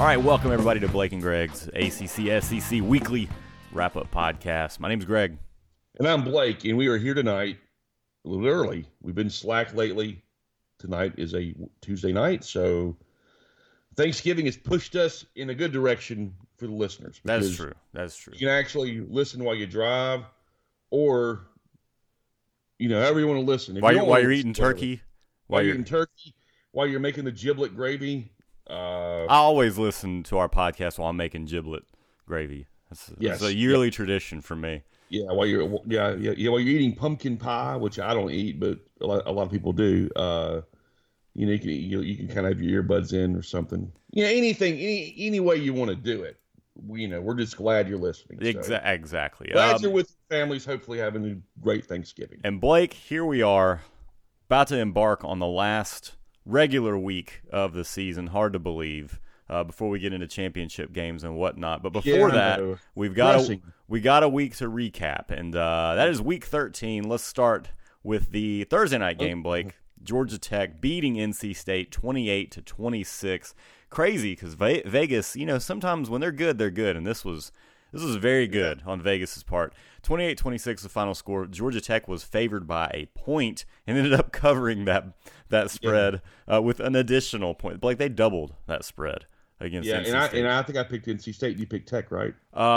All right, welcome everybody to Blake and Greg's ACC SEC Weekly Wrap-Up Podcast. My name's Greg. And I'm Blake, and we are here tonight a little early. We've been slack lately. Tonight is a Tuesday night, so Thanksgiving has pushed us in a good direction for the listeners. That is true. That's true. You can actually listen while you drive, or, however you want to listen. While you're eating turkey. While you're eating turkey, while you're making the giblet gravy. I always listen to our podcast while I'm making giblet gravy. It's a yearly tradition for me. Yeah, while you're eating pumpkin pie, which I don't eat, but a lot of people do. You can kind of have your earbuds in or something. Anything, any way you want to do it. We're just glad you're listening. So. Exactly. Glad you're with your families, hopefully having a great Thanksgiving. And Blake, here we are, about to embark on the last regular week of the season. Hard to believe. Before we get into championship games and whatnot, but before that, we got a week to recap, and that is week 13. Let's start with the Thursday night game, Blake. Georgia Tech beating NC State 28-26. Crazy because Vegas, sometimes when they're good, and this was very good on Vegas's part. 28-26 the final score. Georgia Tech was favored by a point and ended up covering that spread with an additional point. Blake, they doubled that spread against NC State. And I think I picked NC State. You picked Tech, right?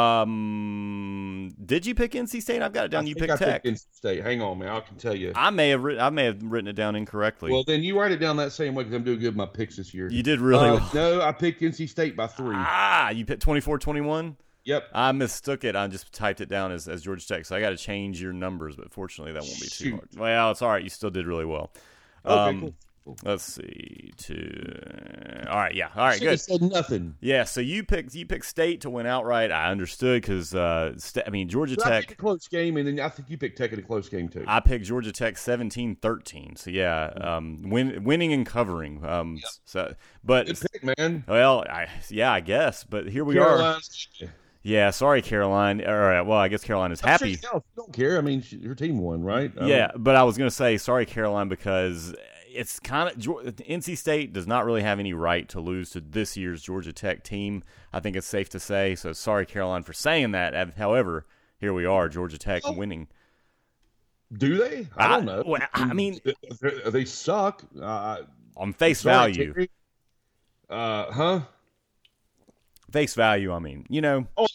Did you pick NC State? I've got it down. You picked Tech. Picked NC State. Hang on, man. I can tell you. I may have written it down incorrectly. Well, then you write it down that same way because I'm doing good with my picks this year. You did really well. No, I picked NC State by 3. You picked 24-21? Yep. I mistook it. I just typed it down as Georgia Tech, so I got to change your numbers, but fortunately that won't be too hard. Well, it's all right. You still did really well. Okay, cool. Let's see. All right, yeah. All right, good. Said nothing. Yeah, so you picked State to win outright. I understood because Georgia Tech. I picked a close game, and then I think you picked Tech in a close game too. I picked Georgia Tech 17-13. So yeah, winning and covering. But good pick, man. Well, I guess. But here we are. Yeah, sorry, Caroline. All right, well, I guess Caroline is happy. Sure, you don't care. I mean, her team won, right? Yeah, but I was going to say sorry, Caroline, because it's kind of NC State does not really have any right to lose to this year's Georgia Tech team. I think it's safe to say. So sorry, Caroline, for saying that. However, here we are, Georgia Tech winning. Do they? I don't know. Well, I mean, they suck on face value. Face value. I mean, Oh,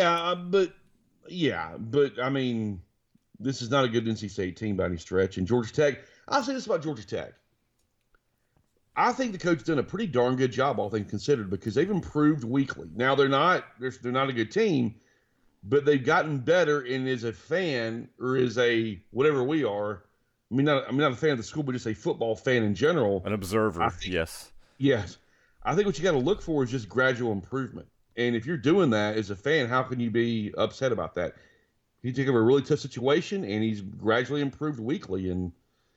but I mean, this is not a good NC State team by any stretch. And Georgia Tech, I'll say this about Georgia Tech. I think the coach done a pretty darn good job, all things considered, because they've improved weekly. Now they're not a good team, but they've gotten better. And as a fan, or as a whatever we are, I'm not a fan of the school, but just a football fan in general, an observer. Yes. I think what you got to look for is just gradual improvement. And if you're doing that as a fan, how can you be upset about that? He took over a really tough situation, and he's gradually improved weekly. And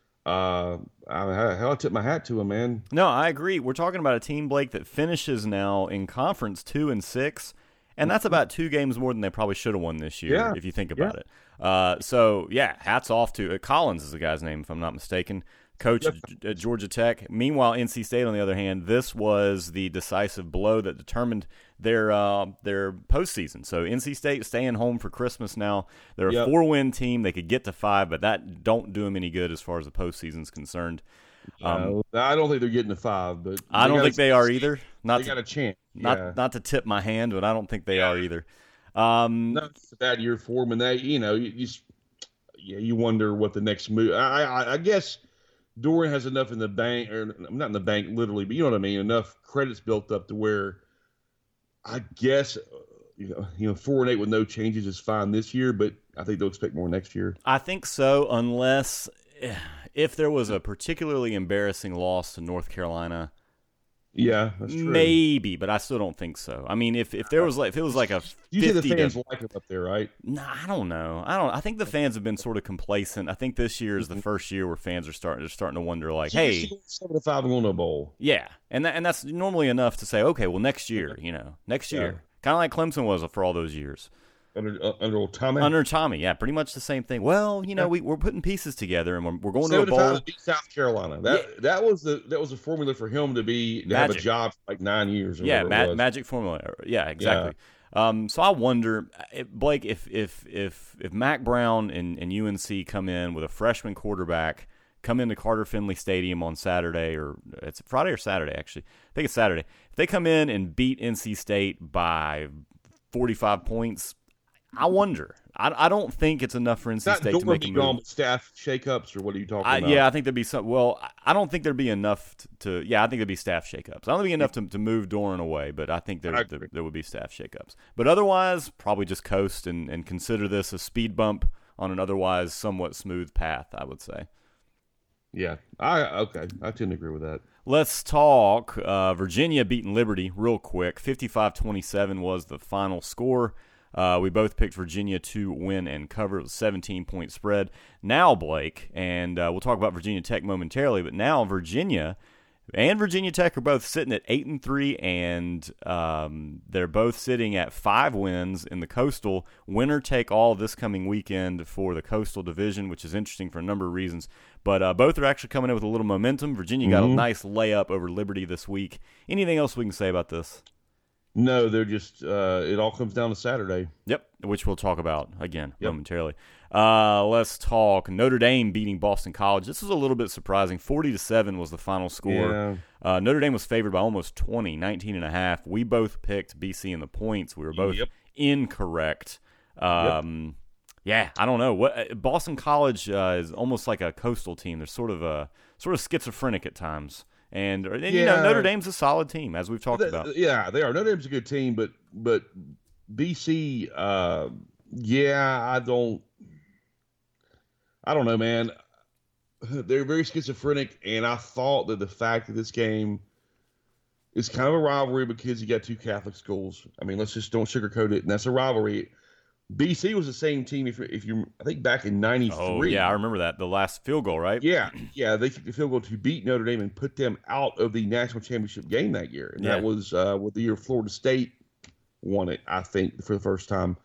I tip my hat to him, man. No, I agree. We're talking about a team, Blake, that finishes now in conference 2-6, and that's about 2 games more than they probably should have won this year, if you think about it. So, hats off to Collins is the guy's name, if I'm not mistaken, coach at Georgia Tech. Meanwhile, NC State, on the other hand, this was the decisive blow that determined their postseason. So NC State staying home for Christmas now. They're a 4-win team. They could get to 5, but that don't do them any good as far as the postseason's concerned. I don't think they're getting to 5, but I don't think they are either. They got a chance. Not to tip my hand, but I don't think they are either. No, it's a bad year for them, and they, you wonder what the next move. I guess Doeren has enough in the bank, or not in the bank literally, but you know what I mean. Enough credits built up to where, I guess, 4-8 with no changes is fine this year, but I think they'll expect more next year. I think so, unless if there was a particularly embarrassing loss to North Carolina. Yeah, that's true. Maybe, but I still don't think so. I mean, if it was like a 50 you say the fans like it up there, right? No, I don't know. I think the fans have been sort of complacent. I think this year is the first year where fans are starting to wonder, like, hey, 7-5 and going to a bowl. Yeah, and that's normally enough to say, okay, well, next year, kind of like Clemson was for all those years. under old Tommy. Under Tommy, yeah, pretty much the same thing. Well, we're putting pieces together, and we're going to a 75 bowl. to beat South Carolina. That was a formula for him to have a job for like 9 years. Magic formula. Yeah, exactly. Yeah. So I wonder, Blake, if Mac Brown and UNC come in with a freshman quarterback, come into Carter Finley Stadium on Saturday, or it's Friday or Saturday actually. I think it's Saturday. If they come in and beat NC State by 45 points, I wonder. I don't think it's enough for NC State to make a move. Staff shakeups, or what are you talking about? Yeah, I think there'd be some. Well, I don't think there'd be enough to. Yeah, I think there'd be staff shakeups. I don't think there'd be enough to move Doran away, but I think there would be staff shakeups. But otherwise, probably just coast and consider this a speed bump on an otherwise somewhat smooth path, I would say. Yeah, I tend to agree with that. Let's talk Virginia beating Liberty real quick. 55-27 was the final score. We both picked Virginia to win and cover. It was a 17-point spread. Now, Blake, and we'll talk about Virginia Tech momentarily, but now Virginia and Virginia Tech are both sitting at 8-3, and they're both sitting at 5 wins in the Coastal. Winner take all this coming weekend for the Coastal Division, which is interesting for a number of reasons. But both are actually coming in with a little momentum. Virginia got a nice layup over Liberty this week. Anything else we can say about this? No, they're just it all comes down to Saturday. Yep, which we'll talk about again momentarily. Let's talk Notre Dame beating Boston College. This was a little bit surprising. 40-7 was the final score. Yeah. Notre Dame was favored by almost 20, 19.5. We both picked BC in the points. We were both incorrect. Yeah, I don't know. What Boston College is almost like a Coastal team. They're sort of schizophrenic at times. And Notre Dame's a solid team, as we've talked about. Yeah, they are. Notre Dame's a good team, but BC, I don't know, man. They're very schizophrenic, and I thought that the fact that this game is kind of a rivalry because you got two Catholic schools. I mean, let's just don't sugarcoat it, and that's a rivalry. BC was the same team, if you I think back in '93. Oh, yeah, I remember that. The last field goal, right? Yeah, they kicked the field goal to beat Notre Dame and put them out of the national championship game that year. And that was with the year Florida State won it, I think, for the first time.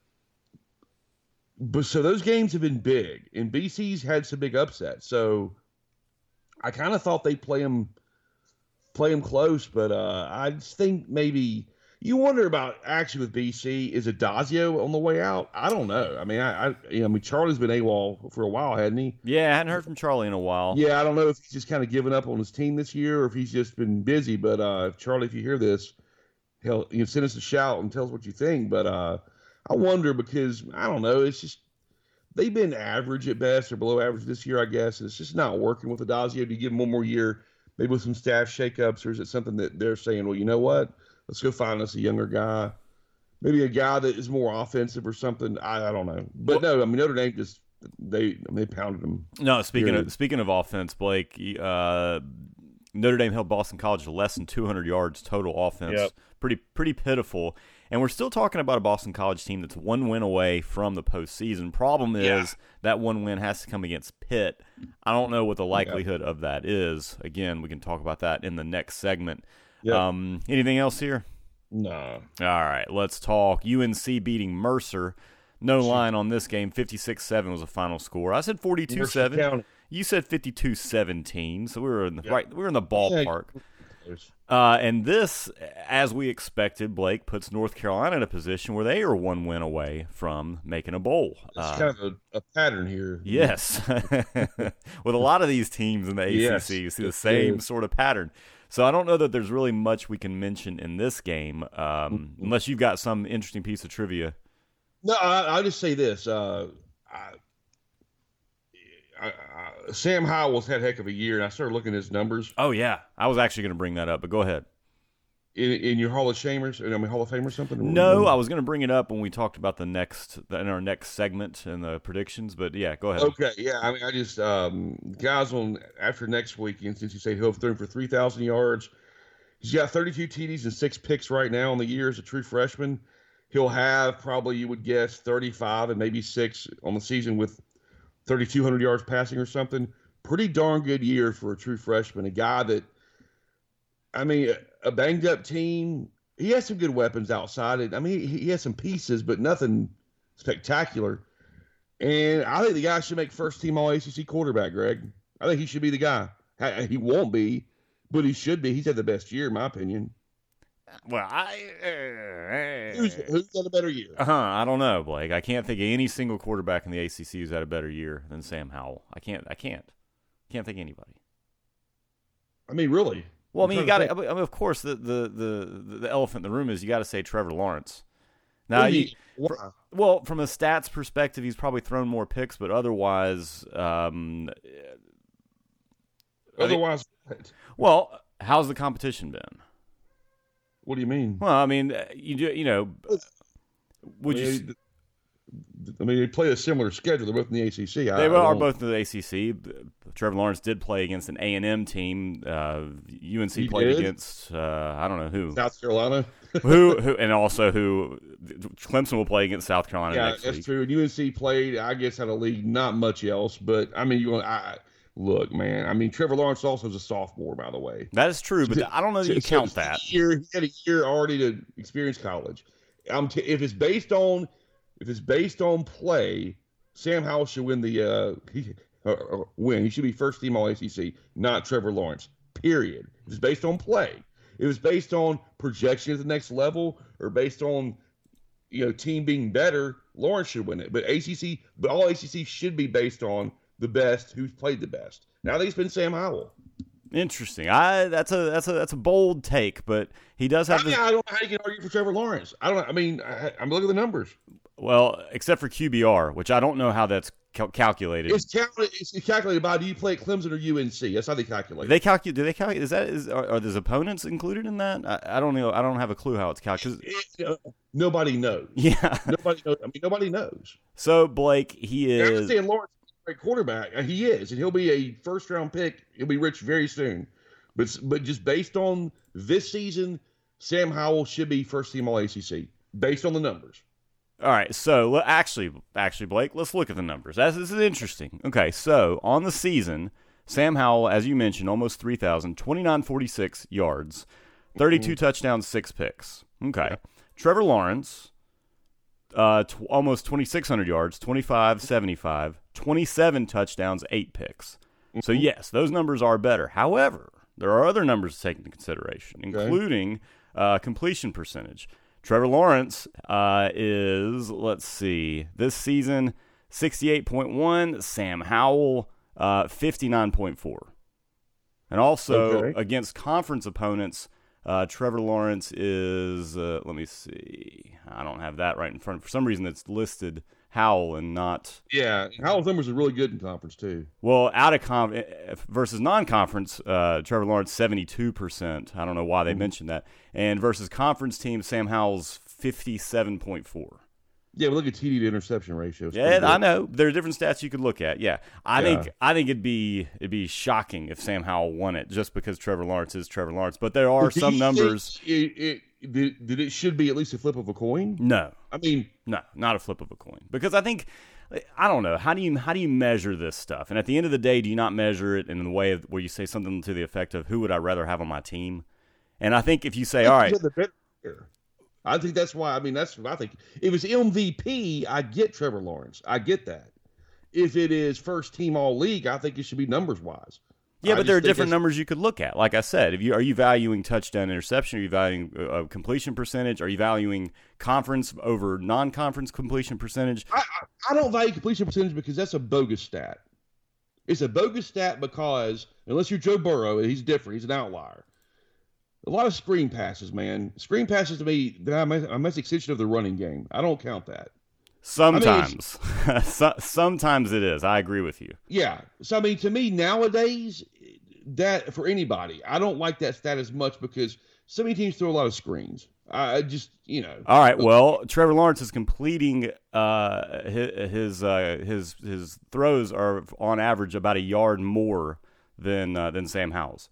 But so those games have been big, and BC's had some big upsets. So I kind of thought they'd play them close, but I just think maybe – you wonder about actually with BC, is Adazio on the way out? I don't know. I mean, Charlie's been AWOL for a while, hadn't he? Yeah, I hadn't heard from Charlie in a while. Yeah, I don't know if he's just kind of given up on his team this year or if he's just been busy. But Charlie, if you hear this, hell, send us a shout and tell us what you think. But I wonder because, I don't know, it's just they've been average at best or below average this year, I guess. It's just not working with Adazio. Do you give him one more year, maybe with some staff shakeups, or is it something that they're saying, well, you know what? Let's go find us a younger guy, maybe a guy that is more offensive or something. I don't know, but no, I mean Notre Dame just they pounded them. No, speaking of offense, Blake, Notre Dame held Boston College to less than 200 yards total offense. Yep. Pretty pitiful. And we're still talking about a Boston College team that's one win away from the postseason. Problem is that one win has to come against Pitt. I don't know what the likelihood of that is. Again, we can talk about that in the next segment. Yep. Anything else here? No. All right, let's talk UNC beating Mercer. No line on this game. 56-7 was the final score. I said 42-7. You said 52-17. So we were in the we were in the ballpark. And this, as we expected, Blake puts North Carolina in a position where they are one win away from making a bowl. It's kind of a pattern here. Yes. With a lot of these teams in the ACC, you see the same sort of pattern. So I don't know that there's really much we can mention in this game, unless you've got some interesting piece of trivia. No, I'll just say this. Sam Howell's had a heck of a year, and I started looking at his numbers. Oh, yeah. I was actually going to bring that up, but go ahead. In your Hall of Fame or something? No, I was going to bring it up when we talked about in our next segment and the predictions, but yeah, go ahead. Okay, yeah, I mean, I just guys on after next weekend, since you say he'll throw for 3,000 yards, he's got 32 TDs and 6 picks right now on the year as a true freshman. He'll have probably, you would guess, 35 and maybe 6 on the season with 3,200 yards passing or something. Pretty darn good year for a true freshman. A guy that, I mean, a banged up team. He has some good weapons outside it. I mean, he has some pieces, but nothing spectacular. And I think the guy should make first-team All-ACC quarterback, Greg. I think he should be the guy. He won't be, but he should be. He's had the best year, in my opinion. Well, Who's had a better year? I don't know, Blake. I can't think of any single quarterback in the ACC who's had a better year than Sam Howell. I can't think of anybody. I mean, really. Well, I mean, you got to. I mean, of course, the elephant in the room is you got to say Trevor Lawrence. Now, from a stats perspective, he's probably thrown more picks, but otherwise, well, how's the competition been? What do you mean? Well, I mean, they play a similar schedule. They're both in the ACC. They are both in the ACC. Trevor Lawrence did play against an A&M team. UNC played against I don't know who. South Carolina. who Clemson will play against South Carolina next week. Yeah, that's true. And UNC played, I guess, out of league, not much else. But I mean, look, man. I mean, Trevor Lawrence also is a sophomore, by the way. That is true, but I don't know that you count that. He had a year already to experience college. If it's based on play, Sam Howell should win He should be first team All ACC, not Trevor Lawrence. Period. If it's based on play. If it's based on projection at the next level, or based on team being better, Lawrence should win it. But All ACC should be based on the best, who's played the best. Now I think it's been Sam Howell. Interesting. That's a bold take, but he does have. I don't know how you can argue for Trevor Lawrence. I don't. I mean, I'm looking at the numbers. Well, except for QBR, which I don't know how that's calculated. It's calculated by, do you play at Clemson or UNC? That's how they calculate. Do they calculate? Are there's opponents included in that? I don't know. I don't have a clue how it's calculated. Nobody knows. Yeah. Nobody knows. I mean, nobody knows. So Blake, he is. I understand Lawrence is a great quarterback. He is, and he'll be a first-round pick. He'll be rich very soon. But just based on this season, Sam Howell should be first-team All-ACC based on the numbers. All right, so actually, Blake, let's look at the numbers. This is interesting. Okay, so on the season, Sam Howell, as you mentioned, almost 3,000, 2,946 yards, 32 touchdowns, 6 picks. Okay. Yeah. Trevor Lawrence, almost 2,600 yards, 2,575, 27 touchdowns, 8 picks. So, yes, those numbers are better. However, there are other numbers to take into consideration, including completion percentage. Trevor Lawrence is, let's see, this season 68.1, Sam Howell 59.4. And also against conference opponents, Trevor Lawrence is, let me see, I don't have that right in front. For some reason it's listed Howell and not. Yeah, Howell's numbers are really good in conference too. Well, versus non-conference, Trevor Lawrence 72%. I don't know why they mentioned that. And versus conference team, Sam Howell's 57.4. Yeah, but look at TD to interception ratio. Yeah, I know there are different stats you could look at. Yeah, I think it'd be shocking if Sam Howell won it just because Trevor Lawrence is Trevor Lawrence. But there are some numbers. That it should be at least a flip of a coin? No. I mean, no, not a flip of a coin. Because I think, I don't know, how do you measure this stuff? And at the end of the day, do you not measure it in the way where you say something to the effect of, who would I rather have on my team? And I think if you say, all right. I think that's why, that's what I think. If it's MVP, I get Trevor Lawrence. I get that. If it is first team all league, I think it should be numbers wise. Yeah, but there are different numbers you could look at. Like I said, are you valuing touchdown interception? Are you valuing completion percentage? Are you valuing conference over non-conference completion percentage? I don't value completion percentage because that's a bogus stat. It's a bogus stat because, unless you're Joe Burrow, he's different. He's an outlier. A lot of screen passes, man. Screen passes to me, I'm an extension of the running game. I don't count that. Sometimes. Sometimes it is. I agree with you. Yeah. So, to me, nowadays, that for anybody, I don't like that stat as much because so many teams throw a lot of screens. I just, All right. Well, Trevor Lawrence is completing his throws are on average about a yard more than Sam Howell's.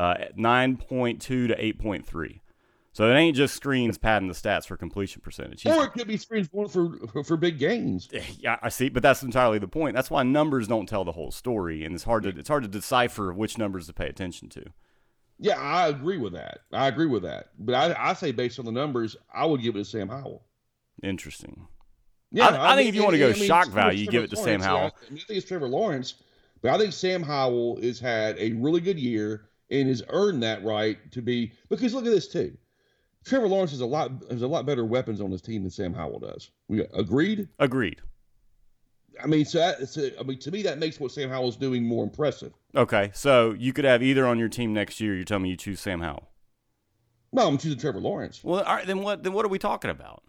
9.2 to 8.3. So it ain't just screens padding the stats for completion percentage. Or it could be screens for big gains. Yeah, I see, but that's entirely the point. That's why numbers don't tell the whole story, and it's hard to decipher which numbers to pay attention to. Yeah, I agree with that. But I say based on the numbers, I would give it to Sam Howell. Interesting. Yeah, I think if you want to go shock value, you give it to Sam Howell. I think it's Trevor Lawrence, but I think Sam Howell has had a really good year and has earned that right to be. Because look at this too, Trevor Lawrence has a lot better weapons on his team than Sam Howell does. We agreed. Agreed. I mean, to me, that makes what Sam Howell's doing more impressive. Okay, so you could have either on your team next year. You're telling me you choose Sam Howell? No, I'm choosing Trevor Lawrence. Well, all right, then what are we talking about?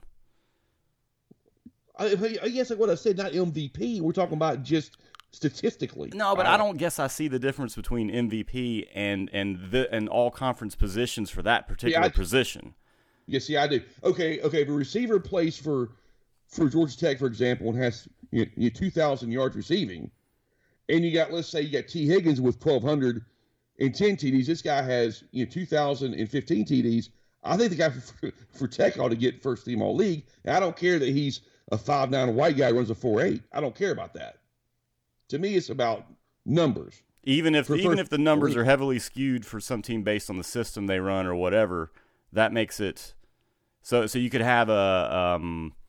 I guess like what I said, not MVP. We're talking about just statistically. No, but I don't guess I see the difference between MVP and all conference positions for that particular position. Yeah, see, I do. Okay. If a receiver plays for Georgia Tech, for example, and has 2,000 yards receiving, and let's say you got T. Higgins with 1,210 TDs. This guy has 2,015 TDs. I think the guy for Tech ought to get first team all league. And I don't care that he's a 5'9" white guy runs a 4.8. I don't care about that. To me, it's about numbers. Even if the numbers are heavily skewed for some team based on the system they run or whatever, that makes it so you could have a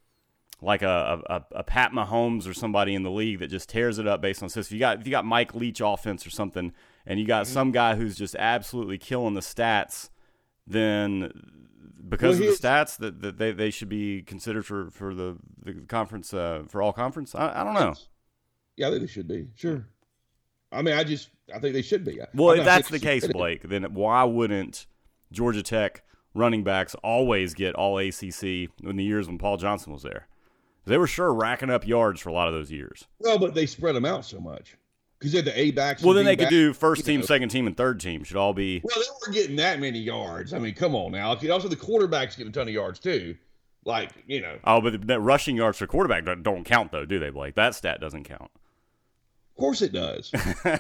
Pat Mahomes or somebody in the league that just tears it up based on system. If you got Mike Leach offense or something, and you got some guy who's just absolutely killing the stats, then because of the stats that they should be considered for the conference for all conference. I don't know. Yeah, I think they should be. Sure. I mean, I think they should be. Well, if that's the case, Blake, then why wouldn't Georgia Tech running backs always get all ACC in the years when Paul Johnson was there? They were sure racking up yards for a lot of those years. Well, but they spread them out so much. Because they had the A backs. Well, then they could do first team, second team, and third team. Should all be. Well, they weren't getting that many yards. I mean, come on now. Also, the quarterbacks get a ton of yards too. Oh, but the rushing yards for quarterback don't count though, do they, Blake? That stat doesn't count. Of course it does.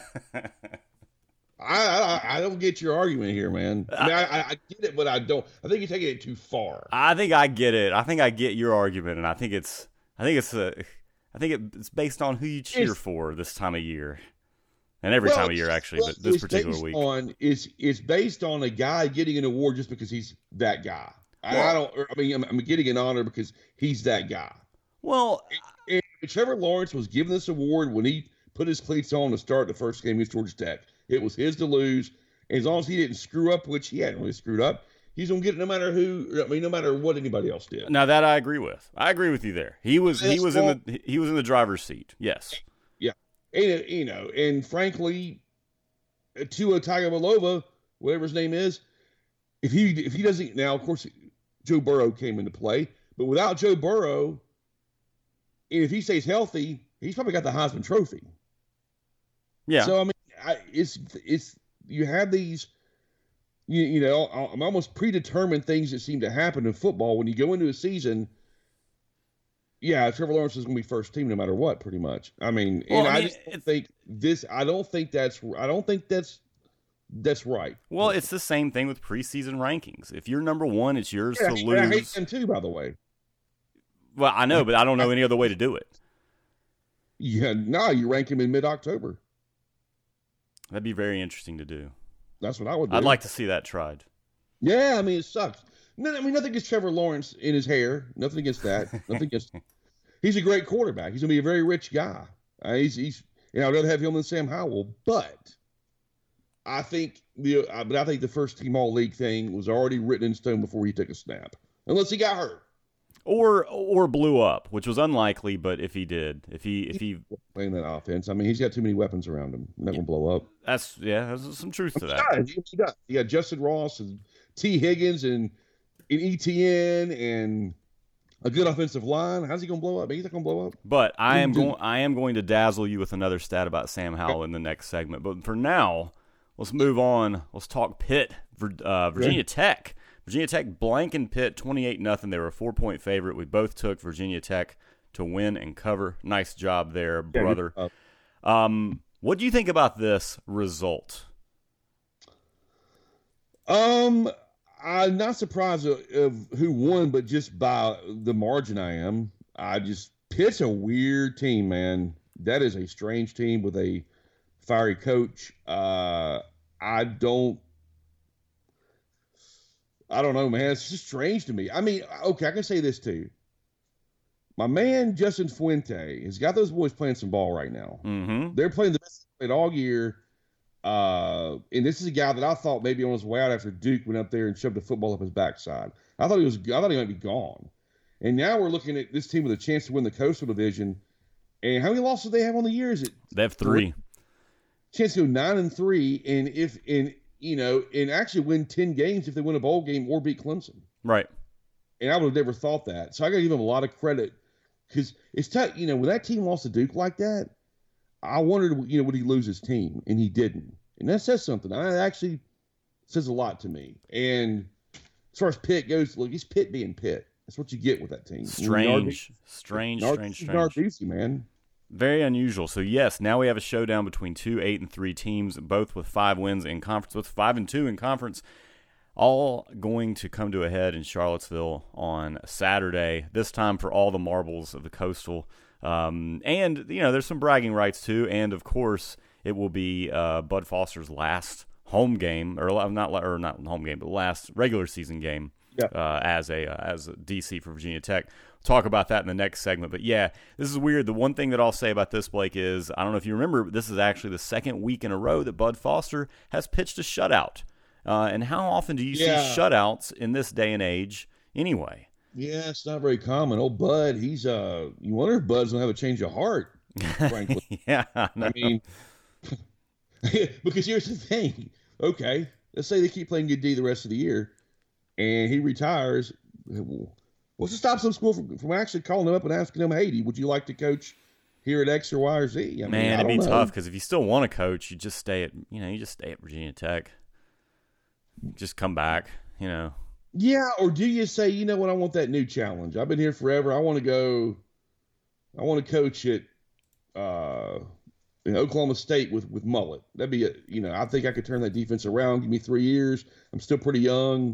I don't get your argument here, man. I mean, I get it, but I don't. I think you're taking it too far. I think I get it. I think I get your argument, and I think it's based on who you cheer for this time of year, and every time of year actually, but this particular week. It's based on a guy getting an award just because he's that guy. Well, I'm getting an honor because he's that guy. Well, and Trevor Lawrence was given this award when he put his cleats on to start the first game against Georgia Tech. It was his to lose, and as long as he didn't screw up, which he hadn't really screwed up, he's gonna get it no matter who. I mean, no matter what anybody else did. Now that I agree with. I agree with you there. He was in the driver's seat. Yes. Yeah, and and frankly, Tua Tagovailoa, whatever his name is, if he doesn't now, of course, Joe Burrow came into play, but without Joe Burrow, and if he stays healthy, he's probably got the Heisman Trophy. Yeah. So I mean, it's you have these. I'm almost predetermined things that seem to happen in football when you go into a season. Yeah, Trevor Lawrence is going to be first team no matter what, pretty much. I mean, I just don't think this. I don't think that's right. Well, it's the same thing with preseason rankings. If you're number one, it's yours to lose. I hate them too, by the way. Well, I know, but I don't know any other way to do it. Yeah, no, you rank him in mid-October. That'd be very interesting to do. That's what I would do. I'd like to see that tried. Yeah, I mean, it sucks. No, I mean, nothing against Trevor Lawrence in his hair. Nothing against that. Nothing against. He's a great quarterback. He's going to be a very rich guy. He's I'd rather have him than Sam Howell. But I think the first team all league thing was already written in stone before he took a snap, unless he got hurt. Or blew up, which was unlikely, but if he did, if he playing that offense, I mean, he's got too many weapons around him. Not gonna blow up. There's some truth to that. He got Justin Ross and T. Higgins and ETN and a good offensive line. How's he gonna blow up? He's not gonna blow up. But I am going to dazzle you with another stat about Sam Howell in the next segment. But for now, let's move on. Let's talk Pitt, Virginia Tech. Virginia Tech blanking Pitt 28-0. They were a 4-point favorite. We both took Virginia Tech to win and cover. Nice job there, brother. What do you think about this result? I'm not surprised of who won, but just by the margin I am. Pitt's a weird team, man. That is a strange team with a fiery coach. I don't know, man. It's just strange to me. I mean, okay, I can say this too. my man Justin Fuente has got those boys playing some ball right now. Mm-hmm. They're playing the best they played all year. And this is a guy that I thought maybe on his way out after Duke went up there and shoved a football up his backside. I thought he might be gone. And now we're looking at this team with a chance to win the Coastal Division. And how many losses do they have on the year? Is it? They have 3. Chance to go 9-3, and actually win 10 games if they win a bowl game or beat Clemson. Right. And I would have never thought that. So I got to give them a lot of credit because it's tough. When that team lost to Duke like that, I wondered, would he lose his team? And he didn't. And that says something. That actually says a lot to me. And as far as Pitt goes, look, he's Pitt being Pitt. That's what you get with that team. Strange, man. Very unusual. So, yes, now we have a showdown between 2 8-3 teams, both with 5 wins in conference, with 5-2 in conference, all going to come to a head in Charlottesville on Saturday, this time for all the marbles of the Coastal. And, there's some bragging rights, too. And, of course, it will be Bud Foster's last home game, or not home game, but last regular season game. As a DC for Virginia Tech. We'll talk about that in the next segment. But yeah, this is weird. The one thing that I'll say about this, Blake, is I don't know if you remember, but this is actually the second week in a row that Bud Foster has pitched a shutout. And how often do you see shutouts in this day and age anyway? Yeah, it's not very common. Old Bud, he's you wonder if Bud's gonna have a change of heart, frankly. Yeah. I mean, because here's the thing. Okay, let's say they keep playing good D the rest of the year. And he retires. What's to stop some school from actually calling him up and asking him, hey, would you like to coach here at X or Y or Z? It'd be tough because if you still want to coach, you just stay at Virginia Tech. Just come back, Yeah, or do you say, you know what, I want that new challenge. I've been here forever. I want to coach at Oklahoma State with Mullet. That'd be I think I could turn that defense around. Give me 3 years. I'm still pretty young.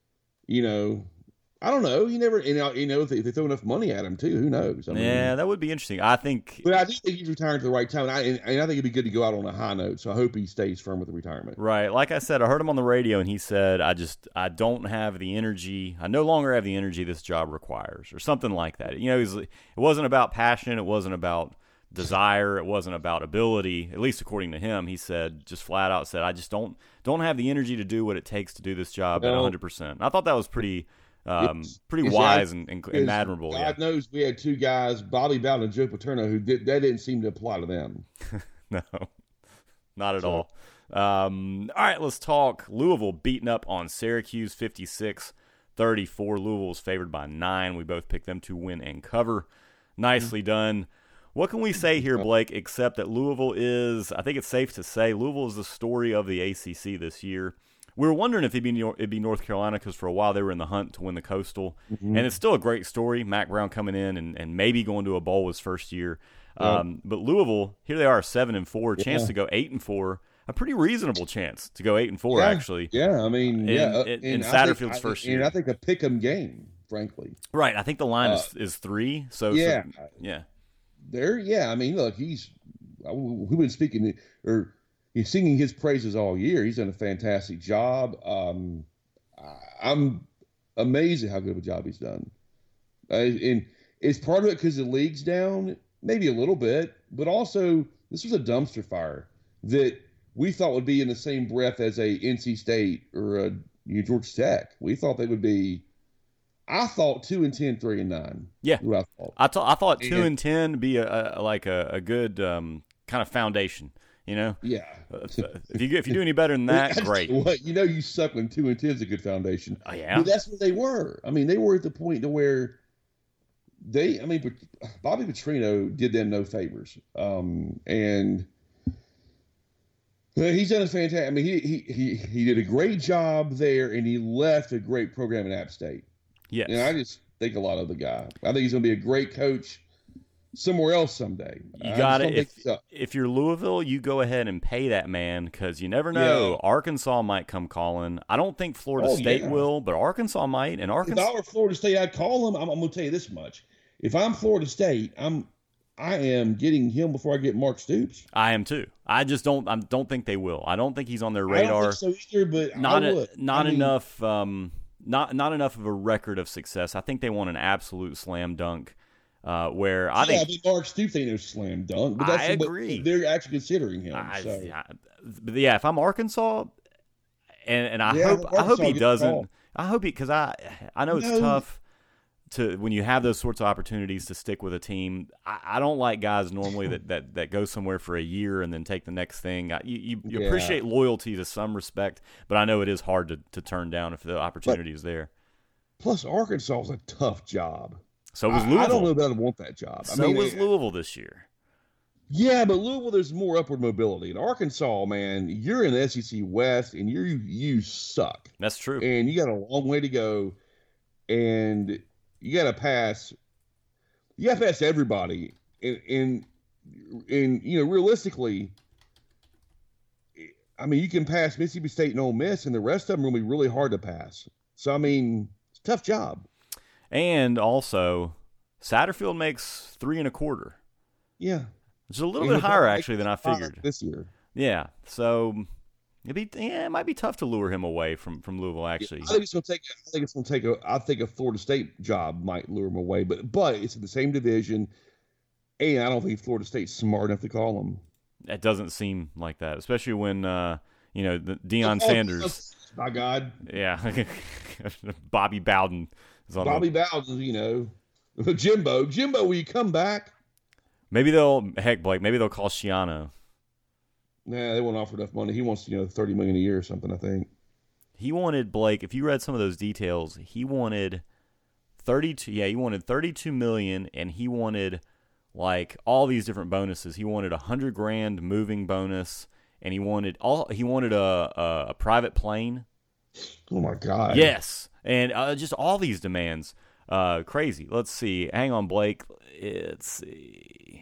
I don't know. You never, if they throw enough money at him too, who knows? That would be interesting. I think, but I do think he's retiring at the right time, and I think it'd be good to go out on a high note. So I hope he stays firm with the retirement. Right, like I said, I heard him on the radio, and he said, "I don't have the energy. I no longer have the energy this job requires," or something like that. It wasn't about passion. It wasn't about desire. It wasn't about ability. At least according to him, he said, just flat out said, "I just don't have the energy to do what it takes to do this job at 100%." I thought that was pretty wise and admirable. God knows we had 2 guys, Bobby Bowden and Joe Paterno, who that didn't seem to apply to them. No, not at all. All right, let's talk. Louisville beating up on Syracuse 56-34. Louisville was favored by 9. We both picked them to win and cover. Nicely done. What can we say here, Blake, except that Louisville is, I think it's safe to say, Louisville is the story of the ACC this year. We were wondering if it'd be North Carolina because for a while they were in the hunt to win the Coastal. Mm-hmm. And it's still a great story. Mack Brown coming in and maybe going to a bowl his first year. But Louisville, here they are, 7-4, chance to go 8-4. A pretty reasonable chance to go 8-4, actually. Yeah, I mean, in Satterfield's first year. And I think a pick'em game, frankly. Right, I think the line is 3. So yeah. There, I mean, look, we've been speaking or he's singing his praises all year. He's done a fantastic job. I'm amazed at how good of a job he's done. And it's part of it because the league's down, maybe a little bit, but also this was a dumpster fire that we thought would be in the same breath as a NC State or a Georgia Tech. We thought they would be. I thought 2-10, 3-9. Yeah, I thought 2-10 would be a good kind of foundation. Yeah. If you do any better than that, great. What you suck when 2-10 is a good foundation. Oh, yeah. But that's what they were. I mean, they were at the point to where Bobby Petrino did them no favors. And he's done a fantastic. I mean, he did a great job there, and he left a great program in App State. Yes. I just think a lot of the guy. I think he's going to be a great coach somewhere else someday. You got it. If you're Louisville, you go ahead and pay that man because you never know. Yeah. Arkansas might come calling. I don't think Florida State will, but Arkansas might. And Arkansas. If I were Florida State, I'd call him. I'm going to tell you this much: if I'm Florida State, I am getting him before I get Mark Stoops. I am too. I just don't think they will. I don't think he's on their radar. I don't think so either, but not enough. Not enough of a record of success. I think they want an absolute slam dunk Where I think Mark Stoops ain't no slam dunk, but I agree. They're actually considering him. But if I'm Arkansas, and I hope he doesn't. I hope because I know it's tough to when you have those sorts of opportunities to stick with a team. I don't like guys normally that go somewhere for a year and then take the next thing. You appreciate loyalty to some respect, but I know it is hard to turn down if the opportunity is there. Plus, Arkansas is a tough job. So was Louisville. I don't know that I want that job. So was Louisville this year. Yeah, but Louisville, there's more upward mobility. In Arkansas, man, you're in the SEC West, and you suck. That's true. And you got a long way to go, and you got to pass. You got to pass everybody, and realistically, I mean, you can pass Mississippi State and Ole Miss, and the rest of them will be really hard to pass. So I mean, it's a tough job. And also, Satterfield makes 3.25. Yeah. It's a little bit higher actually than I figured this year. Yeah, so it might be tough to lure him away from Louisville. Actually, I think it's going to take I think a Florida State job might lure him away, but it's in the same division, and I don't think Florida State's smart enough to call him. It doesn't seem like that, especially when the Deion Sanders. My God. Yeah, Bobby Bowden is on. Bobby Bowden, Jimbo, will you come back? Maybe they'll call Schiano. Nah, they won't offer enough money. He wants, $30 million a year or something, I think. He wanted, Blake, if you read some of those details, he wanted 32. Yeah, he wanted 32 million, and he wanted like all these different bonuses. He wanted $100,000 moving bonus, and he wanted a private plane. Oh my God. Yes, and just all these demands. Crazy. Let's see. Hang on, Blake. Let's see.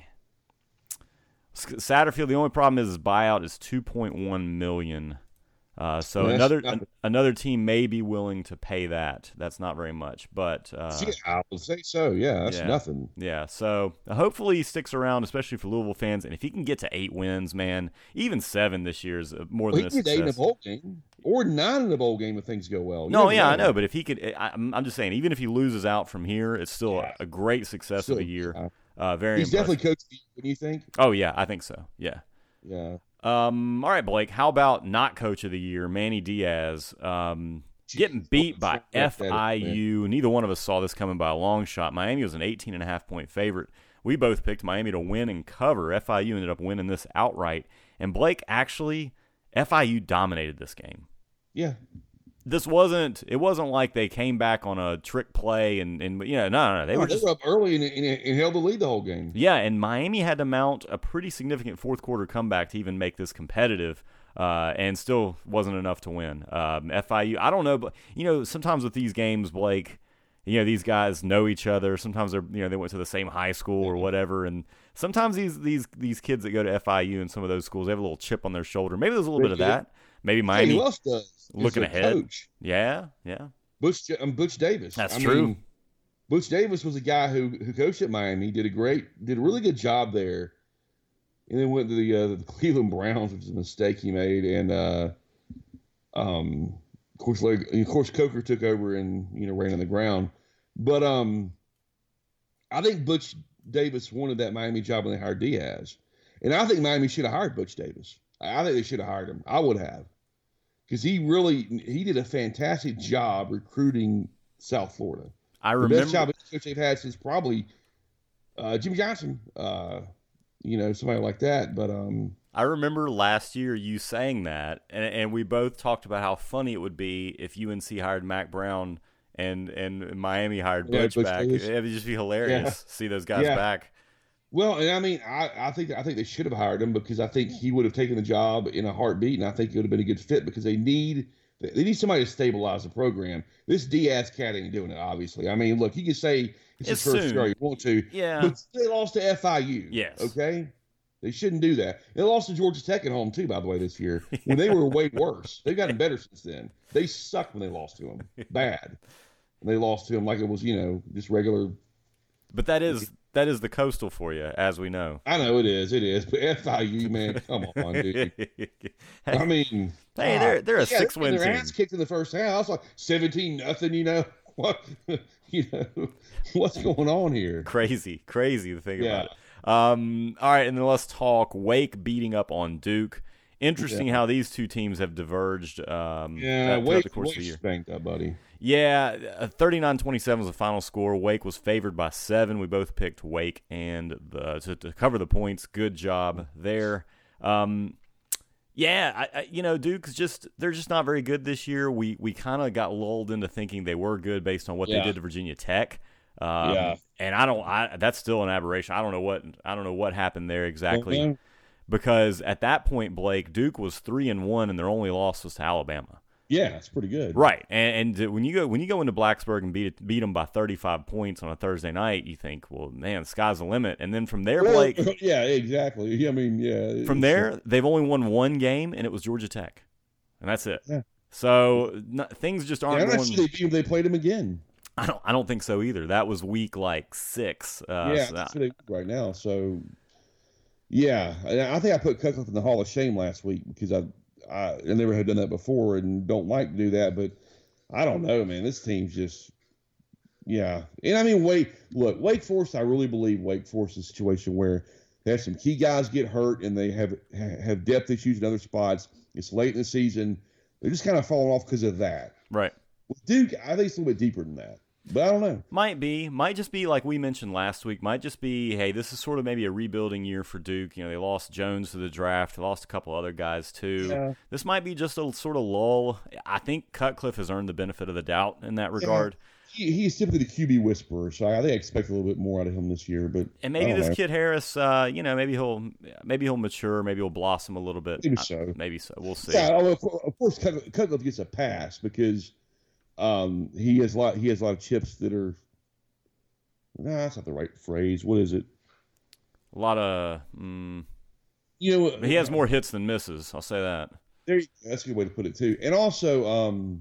Satterfield. The only problem is his buyout is $2.1 million. So another team may be willing to pay that. That's not very much, but I would say so. Yeah, that's nothing. Yeah, so hopefully he sticks around, especially for Louisville fans. And if he can get to 8 wins, man, even 7 this year is more than a success. He could 8 in a bowl game or 9 in a bowl game if things go well. I know, but if he could, I'm just saying, even if he loses out from here, it's still a great success of a year. Very. He's definitely coached. What do you think? Oh yeah, I think so. Yeah. Yeah. All right, Blake. How about not coach of the year, Manny Diaz, getting beat by FIU? Neither one of us saw this coming by a long shot. Miami was an 18.5-point favorite. We both picked Miami to win and cover. FIU ended up winning this outright. And Blake, actually, FIU dominated this game. Yeah. It wasn't like they came back on a trick play and no. They were up early and held the lead the whole game. Yeah, and Miami had to mount a pretty significant fourth quarter comeback to even make this competitive, and still wasn't enough to win. FIU, I don't know, but sometimes with these games, Blake, these guys know each other. Sometimes they went to the same high school or whatever, and sometimes these kids that go to FIU and some of those schools, they have a little chip on their shoulder. Maybe there's a little bit of that. Maybe Miami looking ahead. Coach. Yeah. Butch Davis. That's true. Butch Davis was a guy who coached at Miami. Did a really good job there, and then went to the Cleveland Browns, which was a mistake he made. And of course, Coker took over and ran on the ground. But I think Butch Davis wanted that Miami job when they hired Diaz, and I think Miami should have hired Butch Davis. I think they should have hired him. I would have. Because he did a fantastic job recruiting South Florida. I remember the best job they've had since probably Jimmy Johnson, somebody like that. But I remember last year you saying that, and we both talked about how funny it would be if UNC hired Mac Brown and Miami hired Butch back. It would just be hilarious to see those guys back. Well, and I mean, I think they should have hired him because I think he would have taken the job in a heartbeat, and I think it would have been a good fit because they need somebody to stabilize the program. This Diaz cat ain't doing it, obviously. I mean, look, you can say it's his first year, you want to, but they lost to FIU. Yes, okay, they shouldn't do that. They lost to Georgia Tech at home too, by the way, this year when they were way worse. They've gotten better since then. They sucked when they lost to them, bad. And they lost to them like it was just regular. But that is the Coastal for you, as we know. I know it is. But FIU, man, come on, dude. I mean, hey, they're a 6-win team. Their ass kicked in the first half. I was like 17-0, what what's going on here? Crazy to think about it. All right, and then let's talk Wake beating up on Duke. Interesting how these two teams have diverged throughout the course of the year. Spanked that, buddy. Yeah, 39-27 was the final score. Wake was favored by 7. We both picked Wake and to cover the points. Good job there. Duke's they're just not very good this year. We kind of got lulled into thinking they were good based on what they did to Virginia Tech. And that's still an aberration. I don't know what happened there exactly. Mm-hmm. Because at that point, Blake, Duke was 3-1, and their only loss was to Alabama. Yeah, that's pretty good, right? And when you go into Blacksburg and beat them by 35 points on a Thursday night, you think, well, man, the sky's the limit. And then from there, Blake, yeah, exactly. I mean, yeah. From there, they've only won one game, and it was Georgia Tech, and that's it. Yeah. So things just aren't. I'm not sure they played them again. I don't think so either. That was week 6. That's right now. So. Yeah, I think I put Cutcliffe in the Hall of Shame last week because I never had done that before and don't like to do that. But I don't know, man. This team's just, yeah. And I mean, Wake Forest. I really believe Wake Forest is a situation where they have some key guys get hurt and they have depth issues in other spots. It's late in the season. They're just kind of falling off because of that. Right. With Duke, I think it's a little bit deeper than that. But I don't know. Might just be like we mentioned last week. Might just be, hey, this is sort of maybe a rebuilding year for Duke. They lost Jones to the draft. They lost a couple other guys too. Yeah. This might be just a sort of lull. I think Cutcliffe has earned the benefit of the doubt in that regard. He's typically the QB whisperer, so I think I expect a little bit more out of him this year. But maybe this kid Harris, maybe he'll mature, maybe he'll blossom a little bit. Maybe so. We'll see. Yeah, of course, Cutcliffe gets a pass because. He has a lot of chips that are. That's not the right phrase. What is it? A lot of. He has more hits than misses. I'll say that. There, that's a good way to put it too. And also,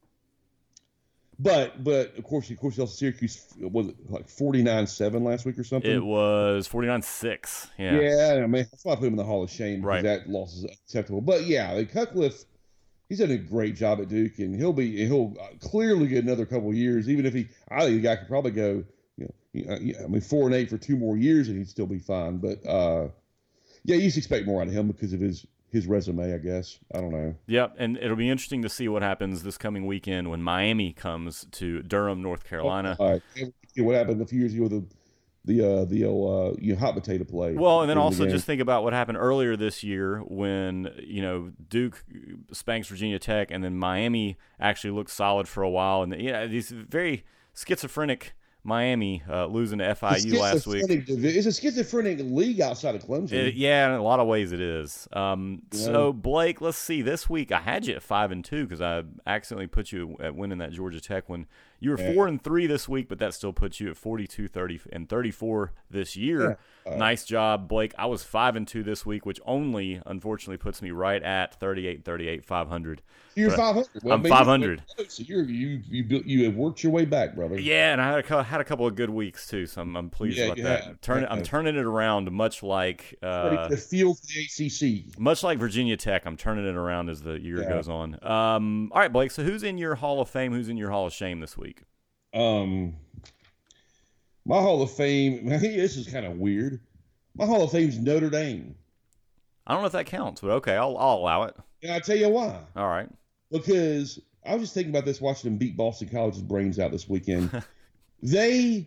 but of course, also Syracuse was like 49-7 last week or something. It was 49-6. Yeah. Yeah, I mean that's why I put him in the Hall of Shame because that loss is acceptable. But yeah, Cutcliffe. He's done a great job at Duke, and he'll clearly get another couple of years. Even if I think the guy could probably go, 4-8 for 2 more years, and he'd still be fine. But you just expect more out of him because of his resume, I guess. I don't know. Yep, and it'll be interesting to see what happens this coming weekend when Miami comes to Durham, North Carolina. What happened a few years ago with the hot potato play. Well, and then also just think about what happened earlier this year when Duke spanks Virginia Tech, and then Miami actually looked solid for a while, and these very schizophrenic Miami losing to FIU last week. It's a schizophrenic league outside of Clemson. In a lot of ways it is. So Blake, let's see. This week I had you at 5-2 because I accidentally put you at winning that Georgia Tech one. You were 4-3 this week, but that still puts you at 42, 30, and 34 this year. Nice job, Blake. I was 5-2 this week, which only unfortunately puts me right at 38, 500. You're 500. Well, I'm 500. So you have worked your way back, brother. Yeah, and I had a couple of good weeks too, so I'm pleased about that. I'm turning it around, much like the field for the ACC. Much like Virginia Tech, I'm turning it around as the year goes on. All right, Blake. So who's in your Hall of Fame? Who's in your Hall of Shame this week? My Hall of Fame. I think this is kind of weird. My Hall of Fame is Notre Dame. I don't know if that counts, but okay, I'll allow it. And I'll tell you why. All right. Because I was just thinking about this, watching them beat Boston College's brains out this weekend. This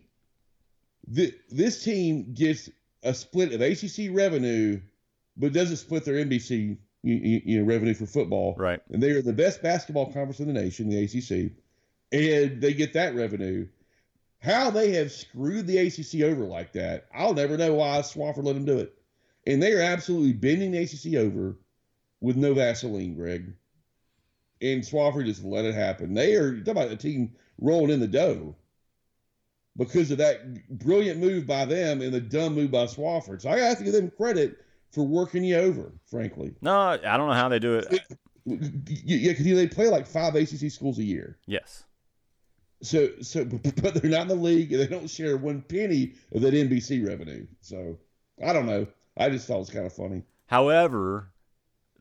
team gets a split of ACC revenue, but doesn't split their NBC revenue for football. Right. And they are the best basketball conference in the nation, the ACC, and they get that revenue. How they have screwed the ACC over like that, I'll never know why Swofford let them do it. And they are absolutely bending the ACC over with no Vaseline, Greg. And Swofford just let it happen. They are talking about a team rolling in the dough because of that brilliant move by them and the dumb move by Swofford. So I have to give them credit for working you over, frankly. No, I don't know how they do it. Yeah, because they play like 5 ACC schools a year. Yes. So, but they're not in the league, and they don't share one penny of that NBC revenue. So, I don't know. I just thought it was kind of funny. However,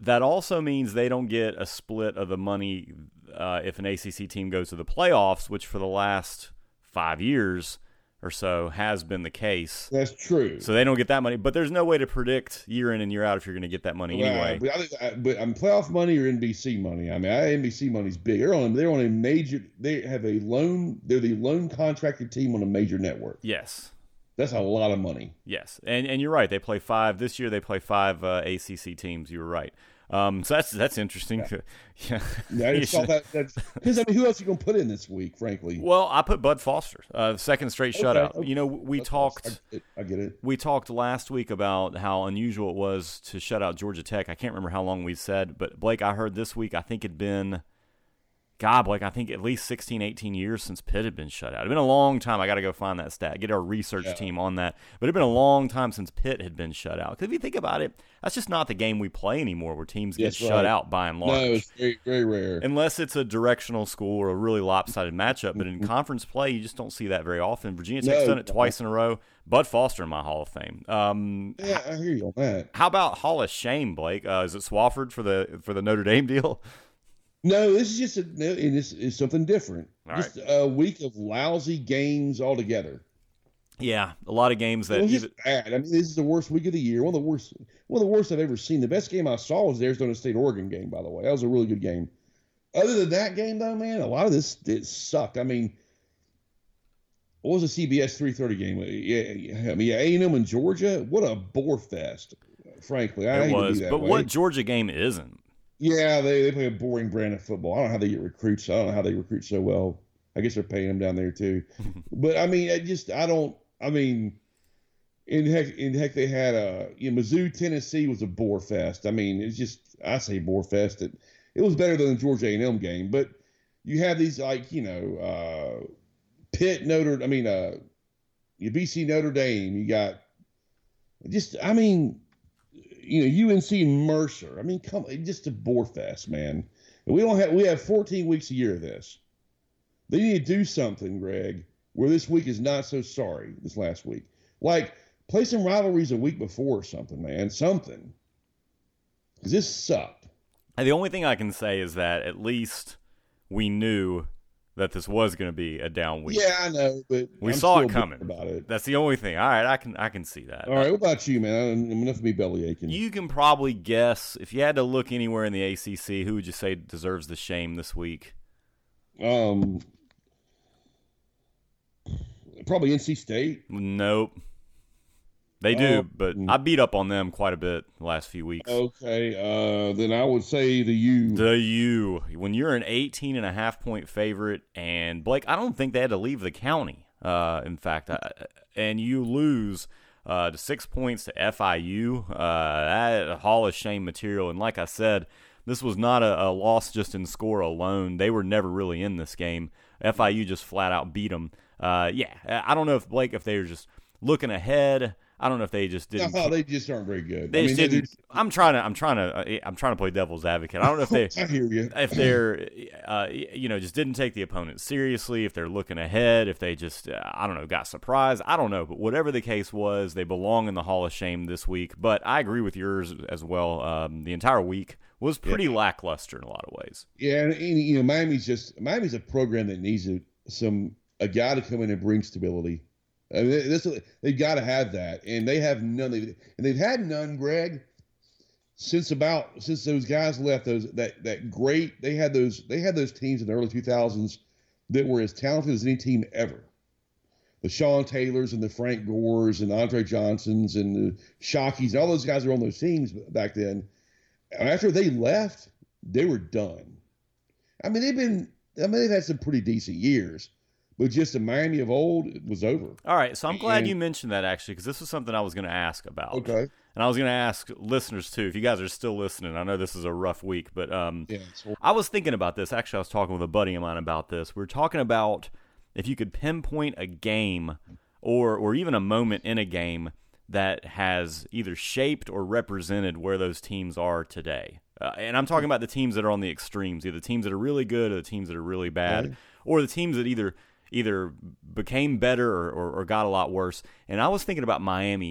that also means they don't get a split of the money if an ACC team goes to the playoffs, which for the last 5 years or so has been the case. That's true. So they don't get that money, but there's no way to predict year in and year out if you're going to get that money anyway. But playoff money or NBC money? I mean, NBC money's big. They're on a major. They have a loan. They're the loan contracted team on a major network. Yes. That's a lot of money. Yes, and you're right. They play 5 this year. They play 5 ACC teams. You were right. So that's interesting. Yeah, I just thought that's because I mean, who else are you going to put in this week? Frankly, well, I put Bud Foster, second straight shutout. Okay. You know, we talked. I get it. We talked last week about how unusual it was to shut out Georgia Tech. I can't remember how long we said, but Blake, I heard this week. I think it'd been. God, Blake, I think at least 16, 18 years since Pitt had been shut out. It's been a long time. I got to go find that stat, get our research team on that. But it's been a long time since Pitt had been shut out. Because if you think about it, that's just not the game we play anymore where teams get shut out by and large. No, it's very, very rare. Unless it's a directional school or a really lopsided matchup. But in conference play, you just don't see that very often. Virginia Tech's done it twice in a row. Bud Foster in my Hall of Fame. Yeah, I hear you on that. How about Hall of Shame, Blake? Is it Swofford for the Notre Dame deal? No, this is just it's something different. Just a week of lousy games altogether. Yeah, a lot of games that just bad. I mean, this is the worst week of the year. One of the worst I've ever seen. The best game I saw was the Arizona State-Oregon game. By the way, that was a really good game. Other than that game, though, man, a lot of this it sucked. I mean, what was the CBS 3:30 game? Yeah, I mean, A&M and Georgia. What a bore fest. Frankly, I hate to be that but way. What Georgia game isn't? Yeah, they play a boring brand of football. I don't know how they get recruits. I don't know how they recruit so well. I guess they're paying them down there too. But I mean, in heck, they had Mizzou, Tennessee was a bore fest. I mean, it's just I say bore fest. It was better than the Georgia A&M game, but you have these Pitt, BC Notre Dame. You got UNC Mercer. I mean, come on, just a bore fest, man. And we have 14 weeks a year of this. They need to do something, Greg, where this week is not so sorry, this last week. Like, play some rivalries a week before or something, man. Something. Because this sucked. And the only thing I can say is that at least we knew that this was going to be a down week. Yeah, I know, but we saw it coming. About it. That's the only thing. All right, I can see that. All right, what about you, man? Enough of me belly aching. You can probably guess, if you had to look anywhere in the ACC, who would you say deserves the shame this week? Probably NC State. Nope. They do, but I beat up on them quite a bit the last few weeks. Okay, then I would say the U. The U. When you're an 18.5-point favorite, and Blake, I don't think they had to leave the county, in fact, and you lose to 6 points to FIU, that Hall of Shame material. And like I said, this was not a loss just in score alone. They were never really in this game. FIU just flat out beat them. I don't know if Blake, if they were just looking ahead. I don't know if they just didn't. No, they just aren't very good. They just didn't. I'm trying to play devil's advocate. I don't know if they. I hear you. If they're, just didn't take the opponent seriously. If they're looking ahead. If they just, got surprised. I don't know. But whatever the case was, they belong in the Hall of Shame this week. But I agree with yours as well. The entire week was pretty lackluster in a lot of ways. Yeah, and Miami's a program that needs a guy to come in and bring stability. I mean, they've got to have that, and they have none. They've had none, Greg, since those guys left. They had those teams in the early 2000s that were as talented as any team ever. The Sean Taylors and the Frank Gores and Andre Johnsons and the Shockeys, all those guys were on those teams back then. And after they left, they were done. I mean, they've had some pretty decent years. But just the Miami of old, it was over. All right, so I'm glad you mentioned that, actually, because this was something I was going to ask about. Okay. And I was going to ask listeners, too, if you guys are still listening. I know this is a rough week, but I was thinking about this. Actually, I was talking with a buddy of mine about this. We were talking about if you could pinpoint a game or even a moment in a game that has either shaped or represented where those teams are today. And I'm talking about the teams that are on the extremes, either the teams that are really good or the teams that are really bad, or the teams that either became better or got a lot worse. And I was thinking about Miami,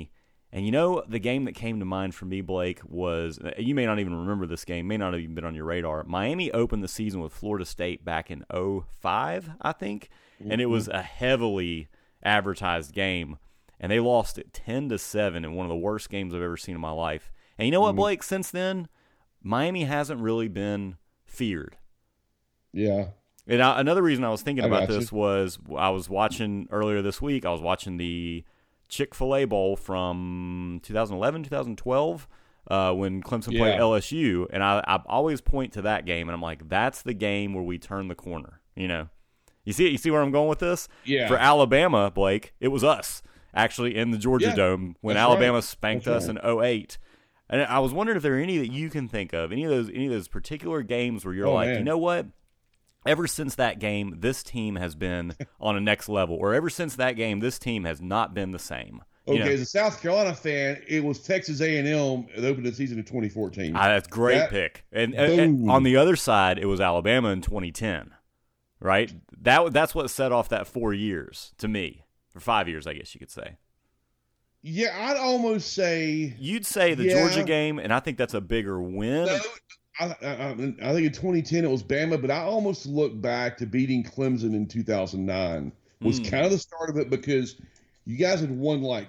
And you know, the game that came to mind for me, Blake, was, you may not even remember this game, may not have even been on your radar. Miami opened the season with Florida State back in 2005, I think, and it was a heavily advertised game, and they lost it 10-7 in one of the worst games I've ever seen in my life. And you know what, Blake? Since then, Miami hasn't really been feared. Yeah. And another reason I was thinking about this was I was watching earlier this week, I was watching the Chick-fil-A Bowl from 2011, 2012, when Clemson played LSU, and I always point to that game, and I'm like, that's the game where we turn the corner, you know? You see where I'm going with this? Yeah. For Alabama, Blake, it was us, actually, in the Georgia Dome when Alabama spanked us in 2008. And I was wondering if there are any that you can think of, any of those particular games where you're you know what? Ever since that game, this team has been on a next level. Or ever since that game, this team has not been the same. Okay, as a South Carolina fan, it was Texas A&M that opened the season in 2014. That's a great pick. And on the other side, it was Alabama in 2010, right? That's what set off that 4 years to me. Or 5 years, I guess you could say. Yeah, I'd almost say... You'd say the Georgia game, and I think that's a bigger win. No, I think in 2010 it was Bama, but I almost look back to beating Clemson in 2009 was kind of the start of it because you guys had won like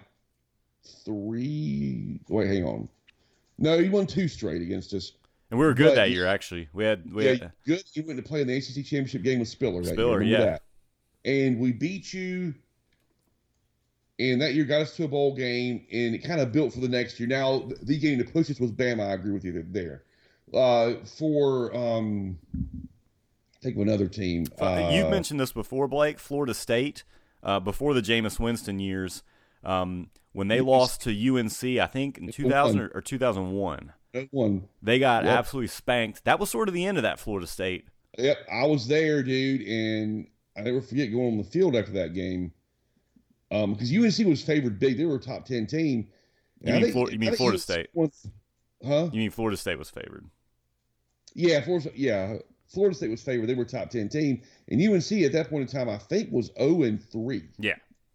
3. Wait, hang on. No, you won 2 straight against us. And we were good that year, actually. We had good. You went to play in the ACC championship game with Spiller. Spiller, yeah. That. And we beat you. And that year got us to a bowl game, and it kind of built for the next year. Now, the game to push us was Bama. I agree with you there. Think of another team. You've mentioned this before, Blake. Florida State, before the Jameis Winston years, when they lost to UNC, I think in 2000 or 2001. They got absolutely spanked. That was sort of the end of that Florida State. Yep, I was there, dude, and I never forget going on the field after that game. Because UNC was favored big. They were a top 10 team. You mean Florida State? Huh? You mean Florida State was favored? Yeah, Florida State was favored. They were a top 10 team. And UNC at that point in time, I think, was 0-3. Yeah.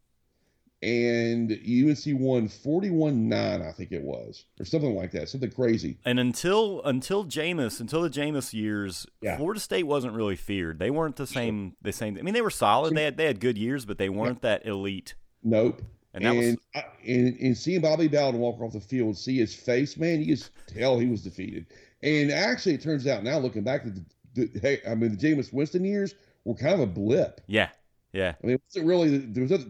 And UNC won 41-9, I think it was, or something like that, something crazy. And until the Jameis years, Florida State wasn't really feared. They weren't the same. I mean, they were solid. They had good years, but they weren't that elite. Nope. And seeing Bobby Bowden walk off the field, see his face, man, you just tell he was defeated. And actually, it turns out now, looking back, the Jameis Winston years were kind of a blip. Yeah. Yeah. I mean, it wasn't really,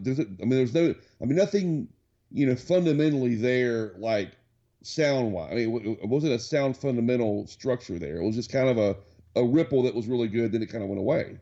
nothing, fundamentally there, like sound-wise. I mean, it wasn't a sound fundamental structure there. It was just kind of a ripple that was really good, then it kind of went away.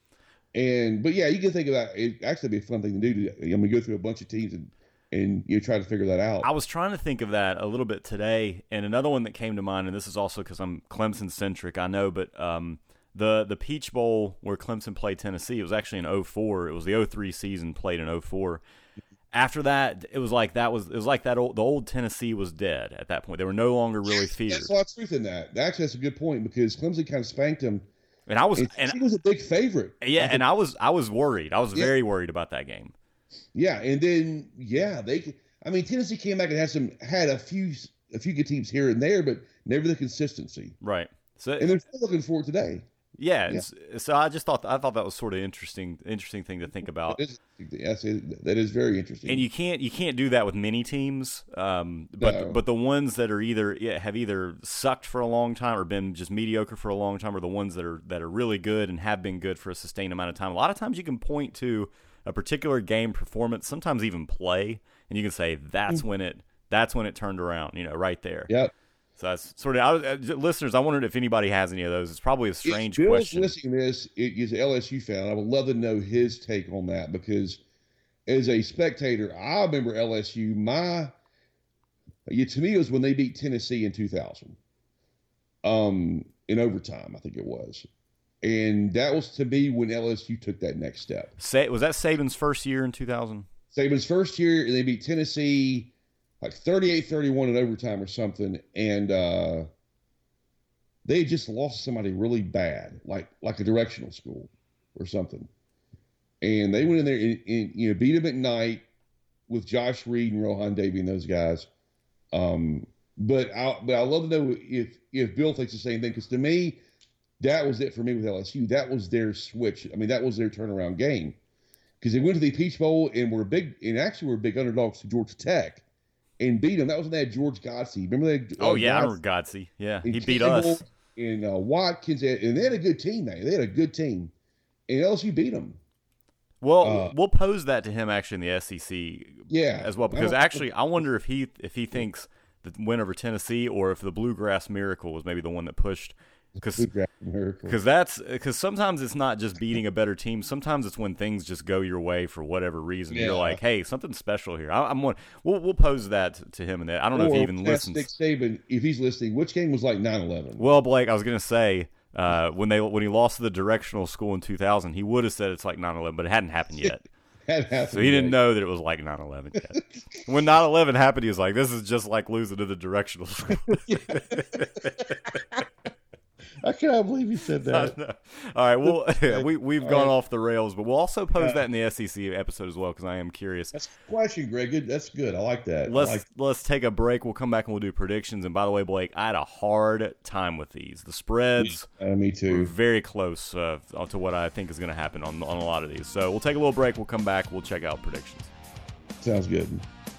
But yeah, you can think of that. It'd actually be a fun thing to do. Go through a bunch of teams and you try to figure that out. I was trying to think of that a little bit today, and another one that came to mind, and this is also because I'm Clemson-centric, I know, but the Peach Bowl where Clemson played Tennessee, it was actually in 2004. It was the 2003 season played in 2004. After that, it was like the old Tennessee was dead at that point. They were no longer really feared. There's a lot of truth in that. Actually, that's a good point because Clemson kind of spanked them. And he was a big favorite. Yeah, and I was worried. I was very worried about that game. Yeah, and then Tennessee came back and had a few good teams here and there, but never the consistency. Right. So, and they're still looking for it today. Yeah. So I thought that was sort of interesting thing to think about. That is very interesting. And you can't do that with many teams. But the ones that are have either sucked for a long time or been just mediocre for a long time, or the ones that are really good and have been good for a sustained amount of time. A lot of times you can point to a particular game performance, sometimes even play, and you can say that's when it turned around. Right there. Yep. So that's sort of listeners. I wondered if anybody has any of those. It's probably a strange question. question. Listening to this, he's an LSU fan. I would love to know his take on that because, as a spectator, I remember LSU. To me, it was when they beat Tennessee in 2000, in overtime. I think it was, and that was to me when LSU took that next step. Was that Saban's first year in 2000? Saban's first year, and they beat Tennessee like 38-31 in overtime or something, and they had just lost somebody really bad, like a directional school or something. And they went in there and beat them at night, with Josh Reed and Rohan Davey and those guys. But I love to know if Bill thinks the same thing, because to me, that was it for me with LSU. That was their switch. I mean, that was their turnaround game, because they went to the Peach Bowl and were big underdogs to Georgia Tech and beat them. That was when they had George Godsey. Remember they? I remember Godsey. Yeah, he beat us. And Watkins, and they had a good team, man. They had a good team, and LSU beat them. Well, we'll pose that to him actually in the SEC, as well, because actually I wonder if he thinks the win over Tennessee, or if the Bluegrass Miracle was maybe the one that pushed. Because sometimes it's not just beating a better team. Sometimes it's when things just go your way for whatever reason. Yeah. You're like, hey, something special here. We'll pose that to him, and I don't know if he even listens. Nick Saban, if he's listening, which game was like 9/11? Well, Blake, I was gonna say when he lost to the directional school in 2000, he would have said it's like 9/11, but it hadn't happened yet. So he didn't know that it was like 9/11 yet. When 9/11 happened, he was like, this is just like losing to the directional school. I cannot believe you said that. All right, well, we've gone off the rails, but we'll also pose that in the SEC episode as well, because I am curious. That's a question, Greg. That's good. I like that. Let's take a break. We'll come back and we'll do predictions. And by the way, Blake, I had a hard time with these. The spreads, me too, were very close to what I think is going to happen on a lot of these. So we'll take a little break. We'll come back. We'll check out predictions. Sounds good.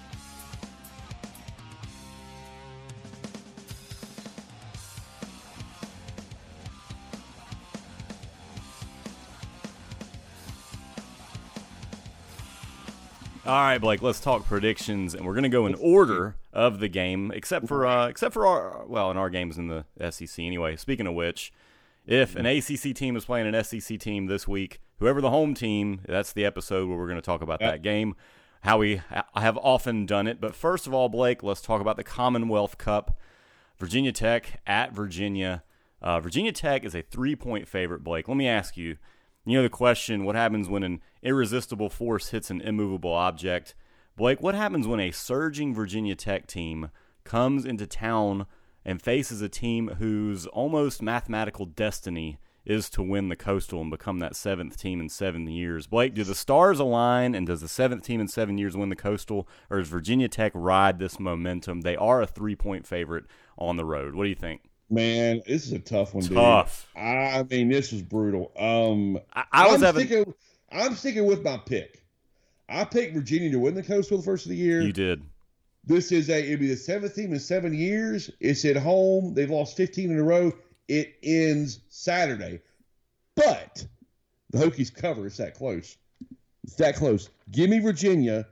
All right, Blake, let's talk predictions, and we're going to go in order of the game, except for in our games in the SEC anyway. Speaking of which, if an ACC team is playing an SEC team this week, whoever the home team, that's the episode where we're going to talk about that game, how we have often done it. But first of all, Blake, let's talk about the Commonwealth Cup. Virginia Tech at Virginia. Virginia Tech is a 3-point favorite, Blake. Let me ask you, the question, what happens when an irresistible force hits an immovable object? Blake, what happens when a surging Virginia Tech team comes into town and faces a team whose almost mathematical destiny is to win the Coastal and become that 7th team in 7 years? Blake, do the stars align, and does the 7th team in 7 years win the Coastal, or does Virginia Tech ride this momentum? They are a 3-point favorite on the road. What do you think? Man, this is a tough one, dude. I mean, this was brutal. I'm sticking with my pick. I picked Virginia to win the Coastal the first of the year. You did. It'd be the 7th team in 7 years. It's at home. They've lost 15 in a row. It ends Saturday. But the Hokies cover. It's that close. Give me Virginia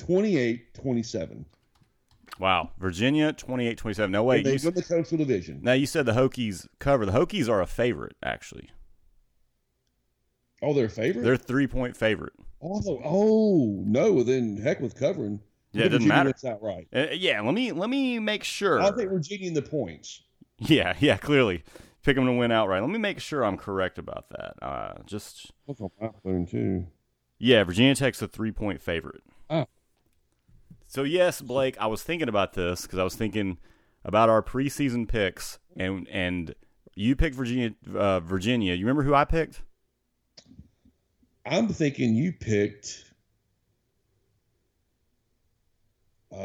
28-27. Wow. Virginia 28-27. No, wait. They win the Coastal Division. Now, you said the Hokies cover. The Hokies are a favorite, actually. Oh, they're a favorite? They're a 3-point favorite. Oh, no. Well, then, heck with covering. Yeah, it doesn't matter. Outright. Yeah, let me make sure. I think Virginia in the points. Yeah, clearly. Pick them to win outright. Let me make sure I'm correct about that. That's on my phone, too. Yeah, Virginia Tech's a 3-point favorite. Oh. So, yes, Blake, I was thinking about this because I was thinking about our preseason picks, and you picked Virginia. You remember who I picked? I'm thinking you picked I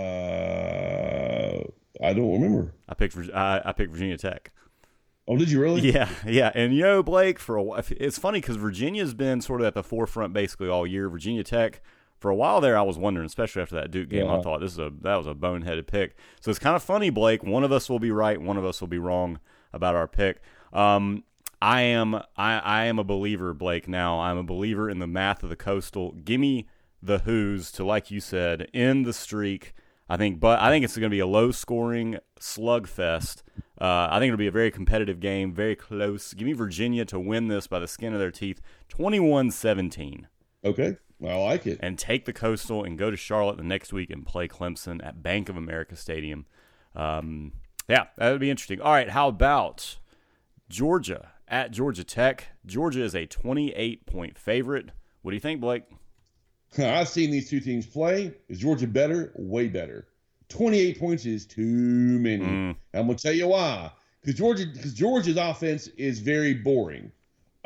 don't remember. I picked Virginia Tech. Oh, did you really? Yeah. And, Blake, for a while, it's funny because Virginia's been sort of at the forefront basically all year. Virginia Tech, for a while there, I was wondering, especially after that Duke game, I thought that was a boneheaded pick. So it's kind of funny, Blake. One of us will be right, one of us will be wrong about our pick. I am a believer, Blake. Now I'm a believer in the math of the Coastal. Give me the Hoos to, like you said, end the streak. I think it's going to be a low-scoring slugfest. I think it'll be a very competitive game, very close. Give me Virginia to win this by the skin of their teeth, 21-17. Okay. I like it. And take the Coastal and go to Charlotte the next week and play Clemson at Bank of America Stadium. That would be interesting. All right, how about Georgia at Georgia Tech? Georgia is a 28-point favorite. What do you think, Blake? I've seen these two teams play. Is Georgia better? Way better. 28 points is too many. I'm going to tell you why. Because Georgia's offense is very boring.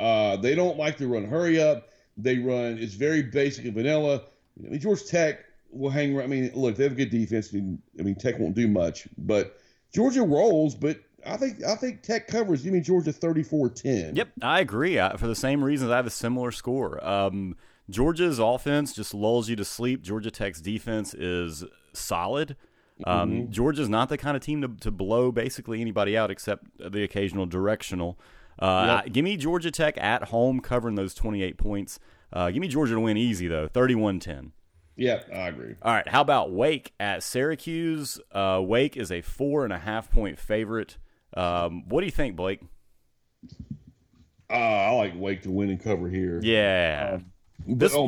They don't like to run hurry up. It's very basic and vanilla. Georgia Tech will hang around. I mean, look, they have a good defense. I mean, Tech won't do much, but Georgia rolls. But I think Tech covers. Give me Georgia 34-10. Yep, I agree. For the same reasons, I have a similar score. Georgia's offense just lulls you to sleep. Georgia Tech's defense is solid. Georgia's not the kind of team to blow basically anybody out except the occasional directional. Give me Georgia Tech at home covering those 28 points. Give me Georgia to win easy, though, 31-10. Yeah, I agree. All right, how about Wake at Syracuse? Wake is a 4.5-point favorite. What do you think, Blake? I like Wake to win and cover here. Yeah. But on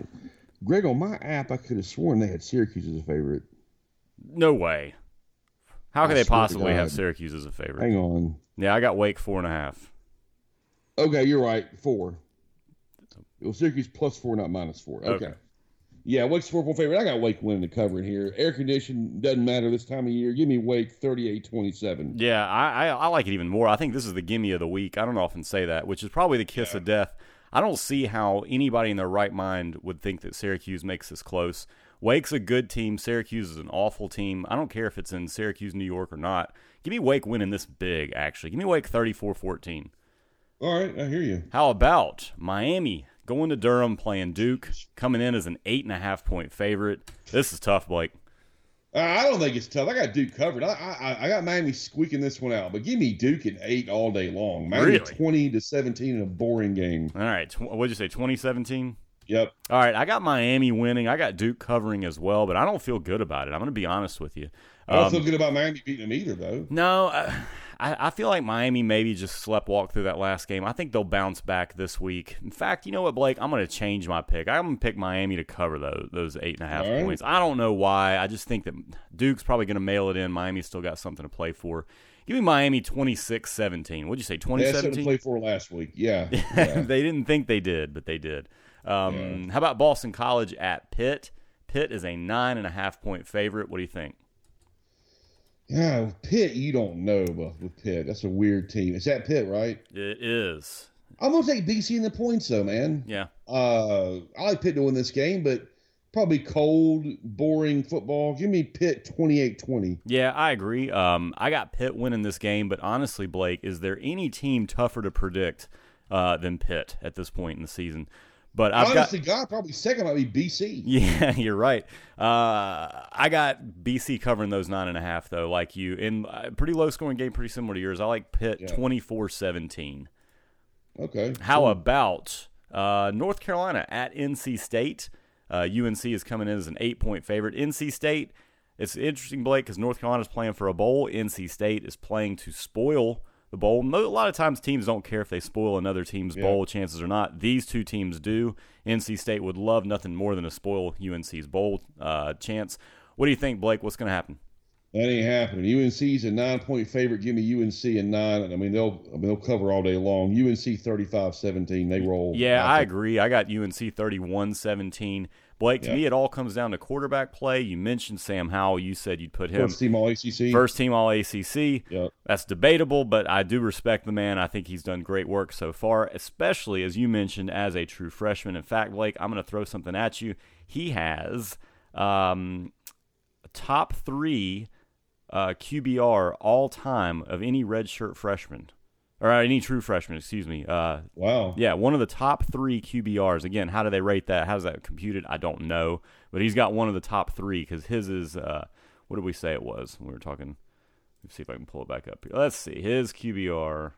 my app, I could have sworn they had Syracuse as a favorite. No way. How could they possibly have Syracuse as a favorite? Hang on. Yeah, I got Wake 4.5. Okay, you're right. 4. It was Syracuse +4, not -4. Okay. Yeah, Wake's 4-point favorite. I got Wake winning the cover in here. Air condition doesn't matter this time of year. Give me Wake 38-27. Yeah, I like it even more. I think this is the gimme of the week. I don't often say that, which is probably the kiss of death. I don't see how anybody in their right mind would think that Syracuse makes this close. Wake's a good team. Syracuse is an awful team. I don't care if it's in Syracuse, New York or not. Give me Wake winning this big, actually. Give me Wake 34-14. All right, I hear you. How about Miami going to Durham playing Duke, coming in as an 8.5-point favorite? This is tough, Blake. I don't think it's tough. I got Duke covered. I got Miami squeaking this one out, but give me Duke at 8 all day long. Miami 20-17 in a boring game. All right, what'd you say, 2017? Yep. All right, I got Miami winning. I got Duke covering as well, but I don't feel good about it. I'm going to be honest with you. I don't feel good about Miami beating them either, though. No, I feel like Miami maybe just sleptwalked through that last game. I think they'll bounce back this week. In fact, you know what, Blake? I'm going to change my pick. I'm going to pick Miami to cover those 8.5 points. I don't know why. I just think that Duke's probably going to mail it in. Miami's still got something to play for. Give me Miami 26-17. What'd you say, 2017? That's what to play for last week. Yeah. They didn't think they did, but they did. How about Boston College at Pitt? Pitt is a 9.5-point favorite. What do you think? Yeah, Pitt, you don't know with Pitt. That's a weird team. It's at Pitt, right? It is. I'm going to take BC in the points, though, man. Yeah. I like Pitt to win this game, but probably cold, boring football. Give me Pitt 28-20. Yeah, I agree. I got Pitt winning this game, but honestly, Blake, is there any team tougher to predict than Pitt at this point in the season? But honestly, probably second might be BC. Yeah, you're right. I got BC covering those 9.5, though, like you. In a pretty low-scoring game, pretty similar to yours. I like Pitt 24-17. Okay. How about North Carolina at NC State? UNC is coming in as an 8-point favorite. NC State, it's interesting, Blake, because North Carolina's playing for a bowl. NC State is playing to spoil the bowl. A lot of times teams don't care if they spoil another team's bowl chances or not. These two teams do. NC State would love nothing more than to spoil UNC's bowl chance. What do you think, Blake? What's going to happen? That ain't happening. UNC's a 9-point favorite. Give me UNC and 9. I mean, they'll cover all day long. UNC 35-17. They roll. Yeah, I agree. I got UNC 31-17. Blake, to me, it all comes down to quarterback play. You mentioned Sam Howell. You said you'd put him First team All-ACC. First team All-ACC. Yep. That's debatable, but I do respect the man. I think he's done great work so far, especially, as you mentioned, as a true freshman. In fact, Blake, I'm going to throw something at you. He has top 3 QBR all-time of any redshirt freshman. Or any true freshman, excuse me. Wow. Yeah, one of the top 3 QBRs. Again, how do they rate that? How's that computed? I don't know. But he's got one of the top 3 because his is, what did we say it was when we were talking? Let's see if I can pull it back up here. Let's see. His QBR.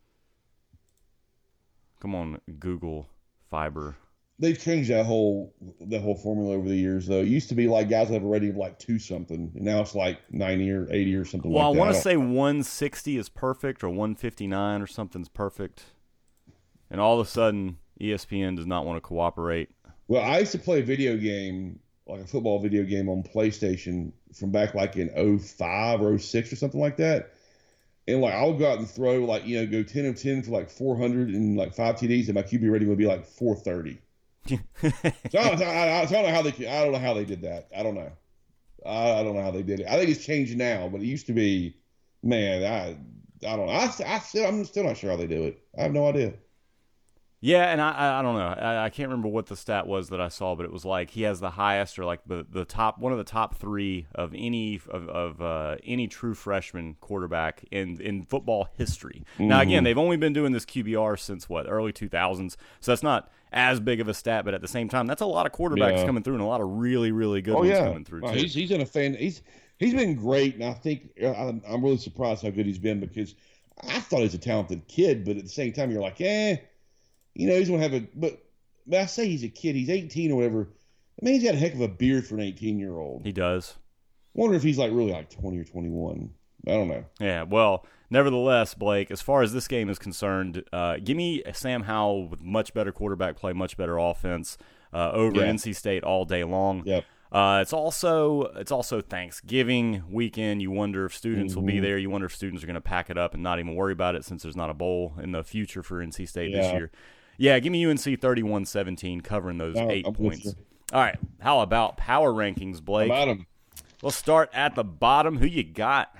Come on, Google Fiber. They've changed that whole formula over the years, though. It used to be like guys have a rating of like 2 something, and now it's like 90 or 80 or something like that. Well, I want to say 160 is perfect or 159 or something's perfect. And all of a sudden, ESPN does not want to cooperate. Well, I used to play a video game, like a football video game on PlayStation from back like in 05 or 06 or something like that. And like I would go out and throw like, go 10 of 10 for like 400 and like 5 TDs, and my QB rating would be like 430. So I don't know how they did that. I don't know. I don't know how they did it. I think it's changed now, but it used to be, man. I don't know. I'm still not sure how they do it. I have no idea. Yeah, and I don't know. I can't remember what the stat was that I saw, but it was like he has the highest or like the top one of the top three of any any true freshman quarterback in football history. Mm-hmm. Now again, they've only been doing this QBR since early 2000s, so that's not as big of a stat, but at the same time, that's a lot of quarterbacks coming through and a lot of really really good ones coming through. Too. He's in a fan. He's been great, and I think I'm really surprised how good he's been because I thought he was a talented kid, but at the same time, you're like, he's going to have but I say he's a kid. He's 18 or whatever. I mean, he's got a heck of a beard for an 18-year-old. He does. Wonder if he's really 20 or 21. I don't know. Yeah, well, nevertheless, Blake, as far as this game is concerned, give me Sam Howell with much better quarterback play, much better offense over NC State all day long. Yep. It's also Thanksgiving weekend. You wonder if students will be there. You wonder if students are going to pack it up and not even worry about it since there's not a bowl in the future for NC State this year. Yeah, give me UNC 31-17 covering those 8 points. All right, how about power rankings, Blake? How about them? We'll start at the bottom. Who you got?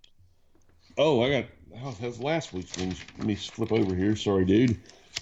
Oh, that was last week's one. Let me flip over here. Sorry, dude.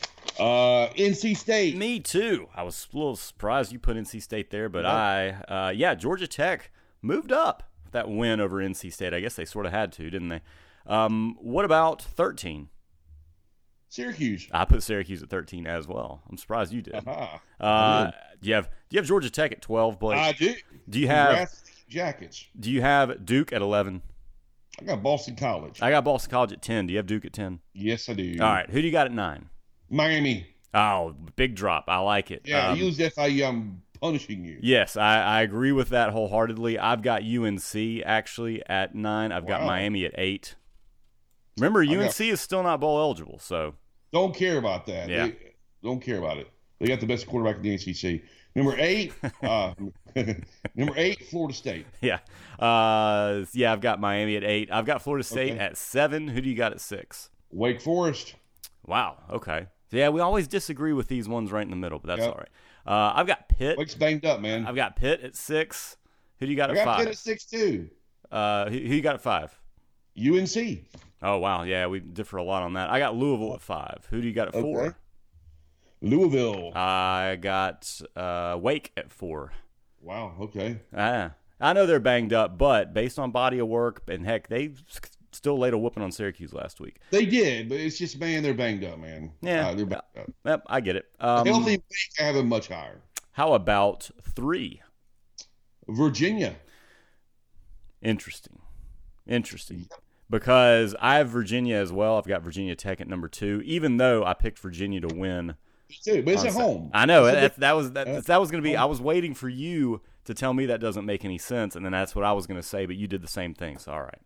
NC State. Me too. I was a little surprised you put NC State there, but Georgia Tech moved up with that win over NC State. I guess they sort of had to, didn't they? What about 13? Syracuse. I put Syracuse at 13 as well. I'm surprised you did. Do you have Georgia Tech at 12, Blake? I do. Do you have Jackets? Do you have Duke at 11? I got Boston College. I got Boston College at 10. Do you have Duke at 10? Yes, I do. All right. Who do you got at 9? Miami. Oh, big drop. I like it. Yeah, you used FIU. I'm punishing you. Yes, I agree with that wholeheartedly. I've got UNC actually at 9. I've got Miami at 8. Remember, UNC is still not bowl eligible, so don't care about that. Yeah. Don't care about it. They got the best quarterback in the ACC. Number 8, Florida State. Yeah. I've got Miami at 8. I've got Florida State at 7. Who do you got at 6? Wake Forest. Wow. Okay. Yeah, we always disagree with these ones right in the middle, but that's all right. I've got Pitt. Wake's banged up, man. I've got Pitt at 6. Who do you got at 5? I got Pitt at 6 too. Who you got at 5? UNC. Oh wow, yeah, we differ a lot on that. I got Louisville at 5. Who do you got at 4? Louisville. I got Wake at 4. Wow. Okay. I know they're banged up, but based on body of work and heck, they still laid a whooping on Syracuse last week. They did, but it's just they're banged up, man. Yeah, they're banged up. Yep, I get it. Healthy Wake, I have them much higher. How about 3? Virginia. Interesting. Because I have Virginia as well. I've got Virginia Tech at number 2, even though I picked Virginia to win. Me too, but it's at home. I know that was going to be. I was waiting for you to tell me that doesn't make any sense, and then that's what I was going to say. But you did the same thing. So all right.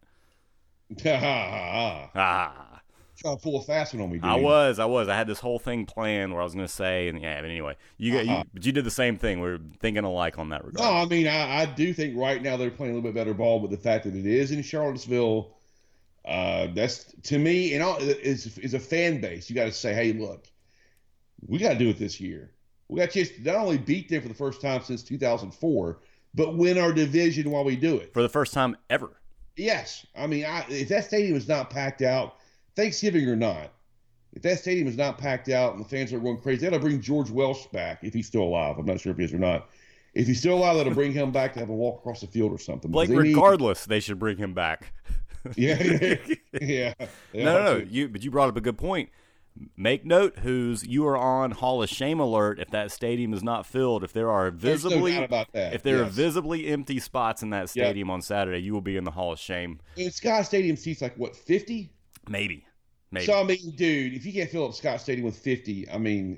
Trying to pull a fast one on me, dude. I was. I had this whole thing planned where I was going to say, but anyway, but you did the same thing. We're thinking alike on that regard. No, I mean, I do think right now they're playing a little bit better ball, but the fact that it is in Charlottesville, that's to me, and is a fan base. You got to say, hey, look, we got to do it this year. We got a chance to not only beat them for the first time since 2004, but win our division while we do it for the first time ever. Yes, I mean, if that stadium is not packed out, Thanksgiving or not, if that stadium is not packed out and the fans are going crazy, that'll bring George Welsh back if he's still alive. I'm not sure if he is or not. If he's still alive, that'll bring him back to have a walk across the field or something. Blake, regardless, they should bring him back. Yeah. No. But you brought up a good point. Make note, you are on Hall of Shame alert if that stadium is not filled. If there are visibly are visibly empty spots in that stadium on Saturday, you will be in the Hall of Shame. And Scott Stadium seats 50? Maybe. So I mean, dude, if you can't fill up Scott Stadium with 50, I mean,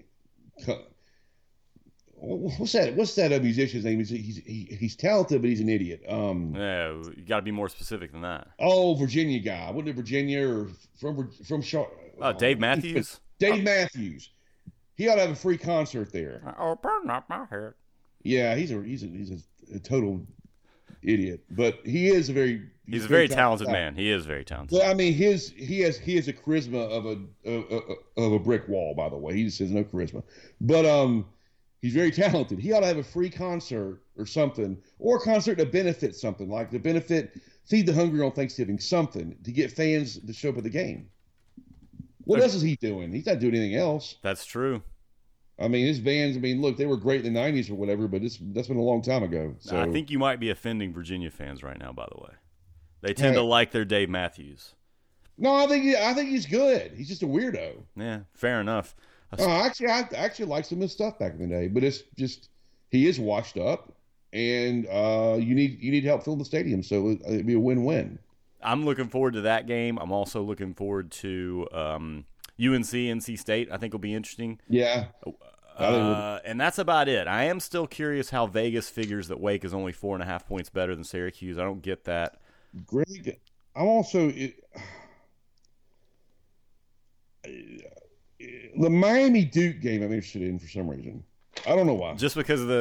what's that musician's name? He's talented, but he's an idiot. Yeah, you got to be more specific than that. Oh, Virginia guy. Wasn't it Virginia or from Charlotte? Dave Matthews? Dave Matthews. He ought to have a free concert there. Open up my head. Yeah, he's a total idiot, but he's a very talented man. He is very talented. But I mean, he has a charisma of a brick wall. By the way, he just has no charisma, but he's very talented. He ought to have a free concert or something, or a concert to benefit something, like to benefit Feed the Hungry on Thanksgiving, something to get fans to show up at the game. What else is he doing? He's not doing anything else. That's true. I mean, his bands, look, they were great in the 90s or whatever, but that's been a long time ago. So I think you might be offending Virginia fans right now, by the way. They tend to like their Dave Matthews. No, I think he's good. He's just a weirdo. Yeah, fair enough. I actually liked some of his stuff back in the day, but it's just he is washed up, and you need help filling the stadium, so it'd be a win-win. I'm looking forward to that game. I'm also looking forward to UNC, NC State. I think will be interesting. Yeah. And that's about it. I am still curious how Vegas figures that Wake is only 4.5 points better than Syracuse. I don't get that. Greg, I'm also the Miami Duke game. I'm interested in for some reason. I don't know why. Just because of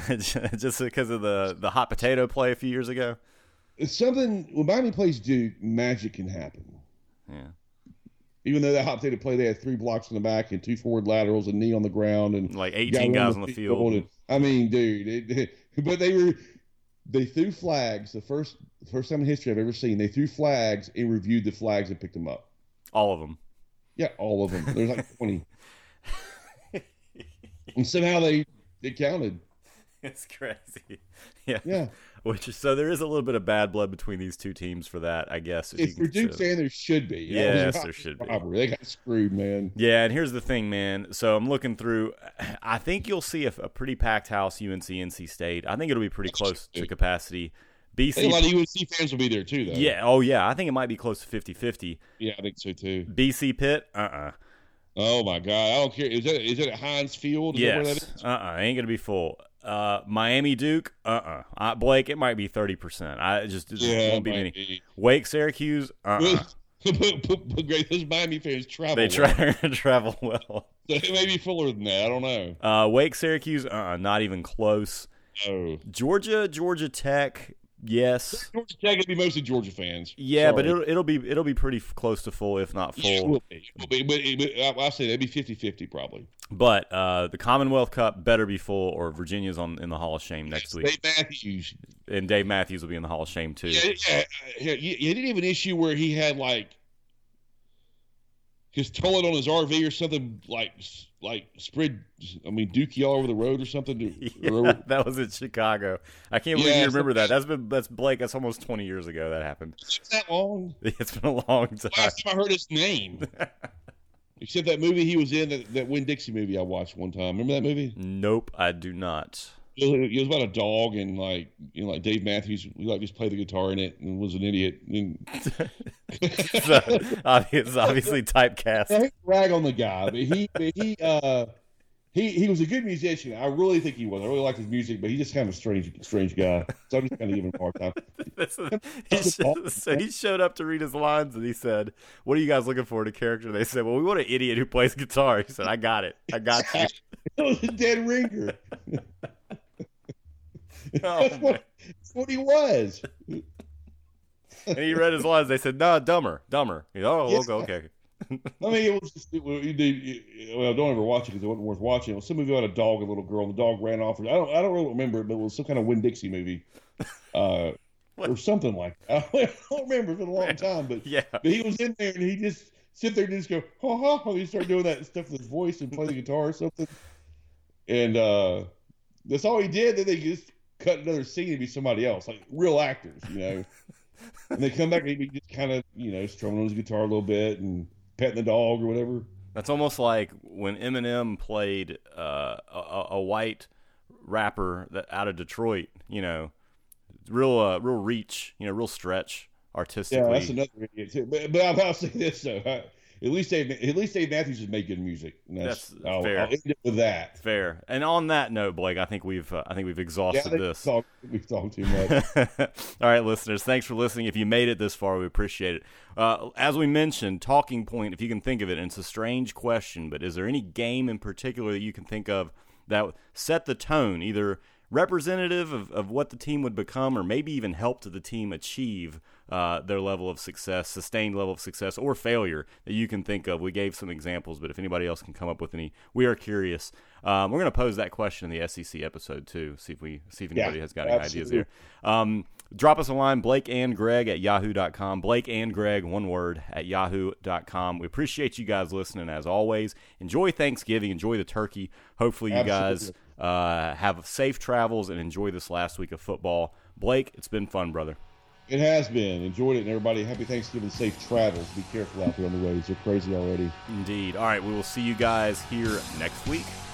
the hot potato play a few years ago. It's something when Miami plays Duke, magic can happen. Yeah. Even though that hot potato play, they had 3 blocks in the back and 2 forward laterals and knee on the ground and like 18 guys on the field. And, I mean, dude, but they threw flags. The first time in history I've ever seen, they threw flags and reviewed the flags and picked them up. All of them. Yeah, all of them. There's like 20. And somehow they counted. It's crazy. Yeah. Yeah. So there is a little bit of bad blood between these two teams for that, I guess. If you're Duke fan, there should be. Yes, there should be. They got screwed, man. Yeah, and here's the thing, man. So I'm looking through. I think you'll see a pretty packed house, UNC, NC State. I think it'll be pretty close to capacity. BC, a lot of UNC fans will be there, too, though. Yeah. Oh, yeah. I think it might be close to 50-50. Yeah, I think so, too. BC Pitt? Oh, my God. I don't care. Is it at Heinz Field? Yes. Ain't going to be full. Miami Duke, Blake, it might be 30%. It won't be many. Wake Syracuse, Those Miami fans travel. They travel well. So it may be fuller than that. I don't know. Wake Syracuse, not even close. Oh. Georgia Tech. Yes, Georgia Tech would be mostly Georgia fans. Yeah, sorry. But it'll be pretty close to full, if not full. Yeah, it will be. But I'll say that'd be 50-50 probably. But the Commonwealth Cup better be full, or Virginia's in the Hall of Shame next week. Dave Matthews. And Dave Matthews will be in the Hall of Shame too. Yeah. You didn't have an issue where he had like his toilet on his RV or something like spread, dookie all over the road or something. Yeah, that was in Chicago. I can't believe you remember that. That's Blake. That's almost 20 years ago that happened. It's that long? It's been a long time. Last time I heard his name. Except that movie he was in, that Winn-Dixie movie I watched one time. Remember that movie? Nope, I do not. It was about a dog and like Dave Matthews, he just played the guitar in it and was an idiot. So, it's obviously typecast. I hate to rag on the guy, but he was a good musician. I really think he was. I really liked his music, but he's just kind of a strange guy. So I'm just kind of giving him a hard time. So he showed up to read his lines and he said, "What are you guys looking for in a character?" They said, "Well, we want an idiot who plays guitar." He said, "I got it. I got you." It was a dead ringer. That's what he was. And he read his lines. They said, "No, dumber." He said, "Oh, yes. Okay." It was just, don't ever watch it because it wasn't worth watching. It was some movie about a dog and a little girl, and the dog ran off. I don't really remember it, but it was some kind of Winn-Dixie movie, or something like that. I don't remember. It's been a long time, but yeah. But he was in there, and he just sit there and just go, ha ha, and he started doing that stuff with his voice and play the guitar or something, and that's all he did. Then they just cut another scene and be somebody else, like real actors, And they come back and he just kind of, strumming on his guitar a little bit and petting the dog or whatever. That's almost like when Eminem played a white rapper out of Detroit. Real reach. Real stretch artistically. Yeah, that's another idiot too. But I'll say this though. At least Dave Matthews has made good music. That's fair. I'll end it with that. Fair. And on that note, Blake, I think we've exhausted this. We've talked too much. All right, listeners, thanks for listening. If you made it this far, we appreciate it. As we mentioned, talking point, if you can think of it, and it's a strange question, but is there any game in particular that you can think of that set the tone, either representative of what the team would become or maybe even helped the team achieve their level of success, sustained level of success, or failure that you can think of. We gave some examples, but if anybody else can come up with any, we are curious. We're going to pose that question in the SEC episode too. See if anybody has got any ideas here. Drop us a line, Blake and Greg at yahoo.com. Blake and Greg, one word, at yahoo.com. We appreciate you guys listening as always. Enjoy Thanksgiving. Enjoy the turkey. Hopefully you guys have safe travels and enjoy this last week of football. Blake, it's been fun, brother. It has been. Enjoyed it, and everybody, happy Thanksgiving, safe travels. Be careful out there on the roads. They're crazy already. Indeed. All right, we will see you guys here next week.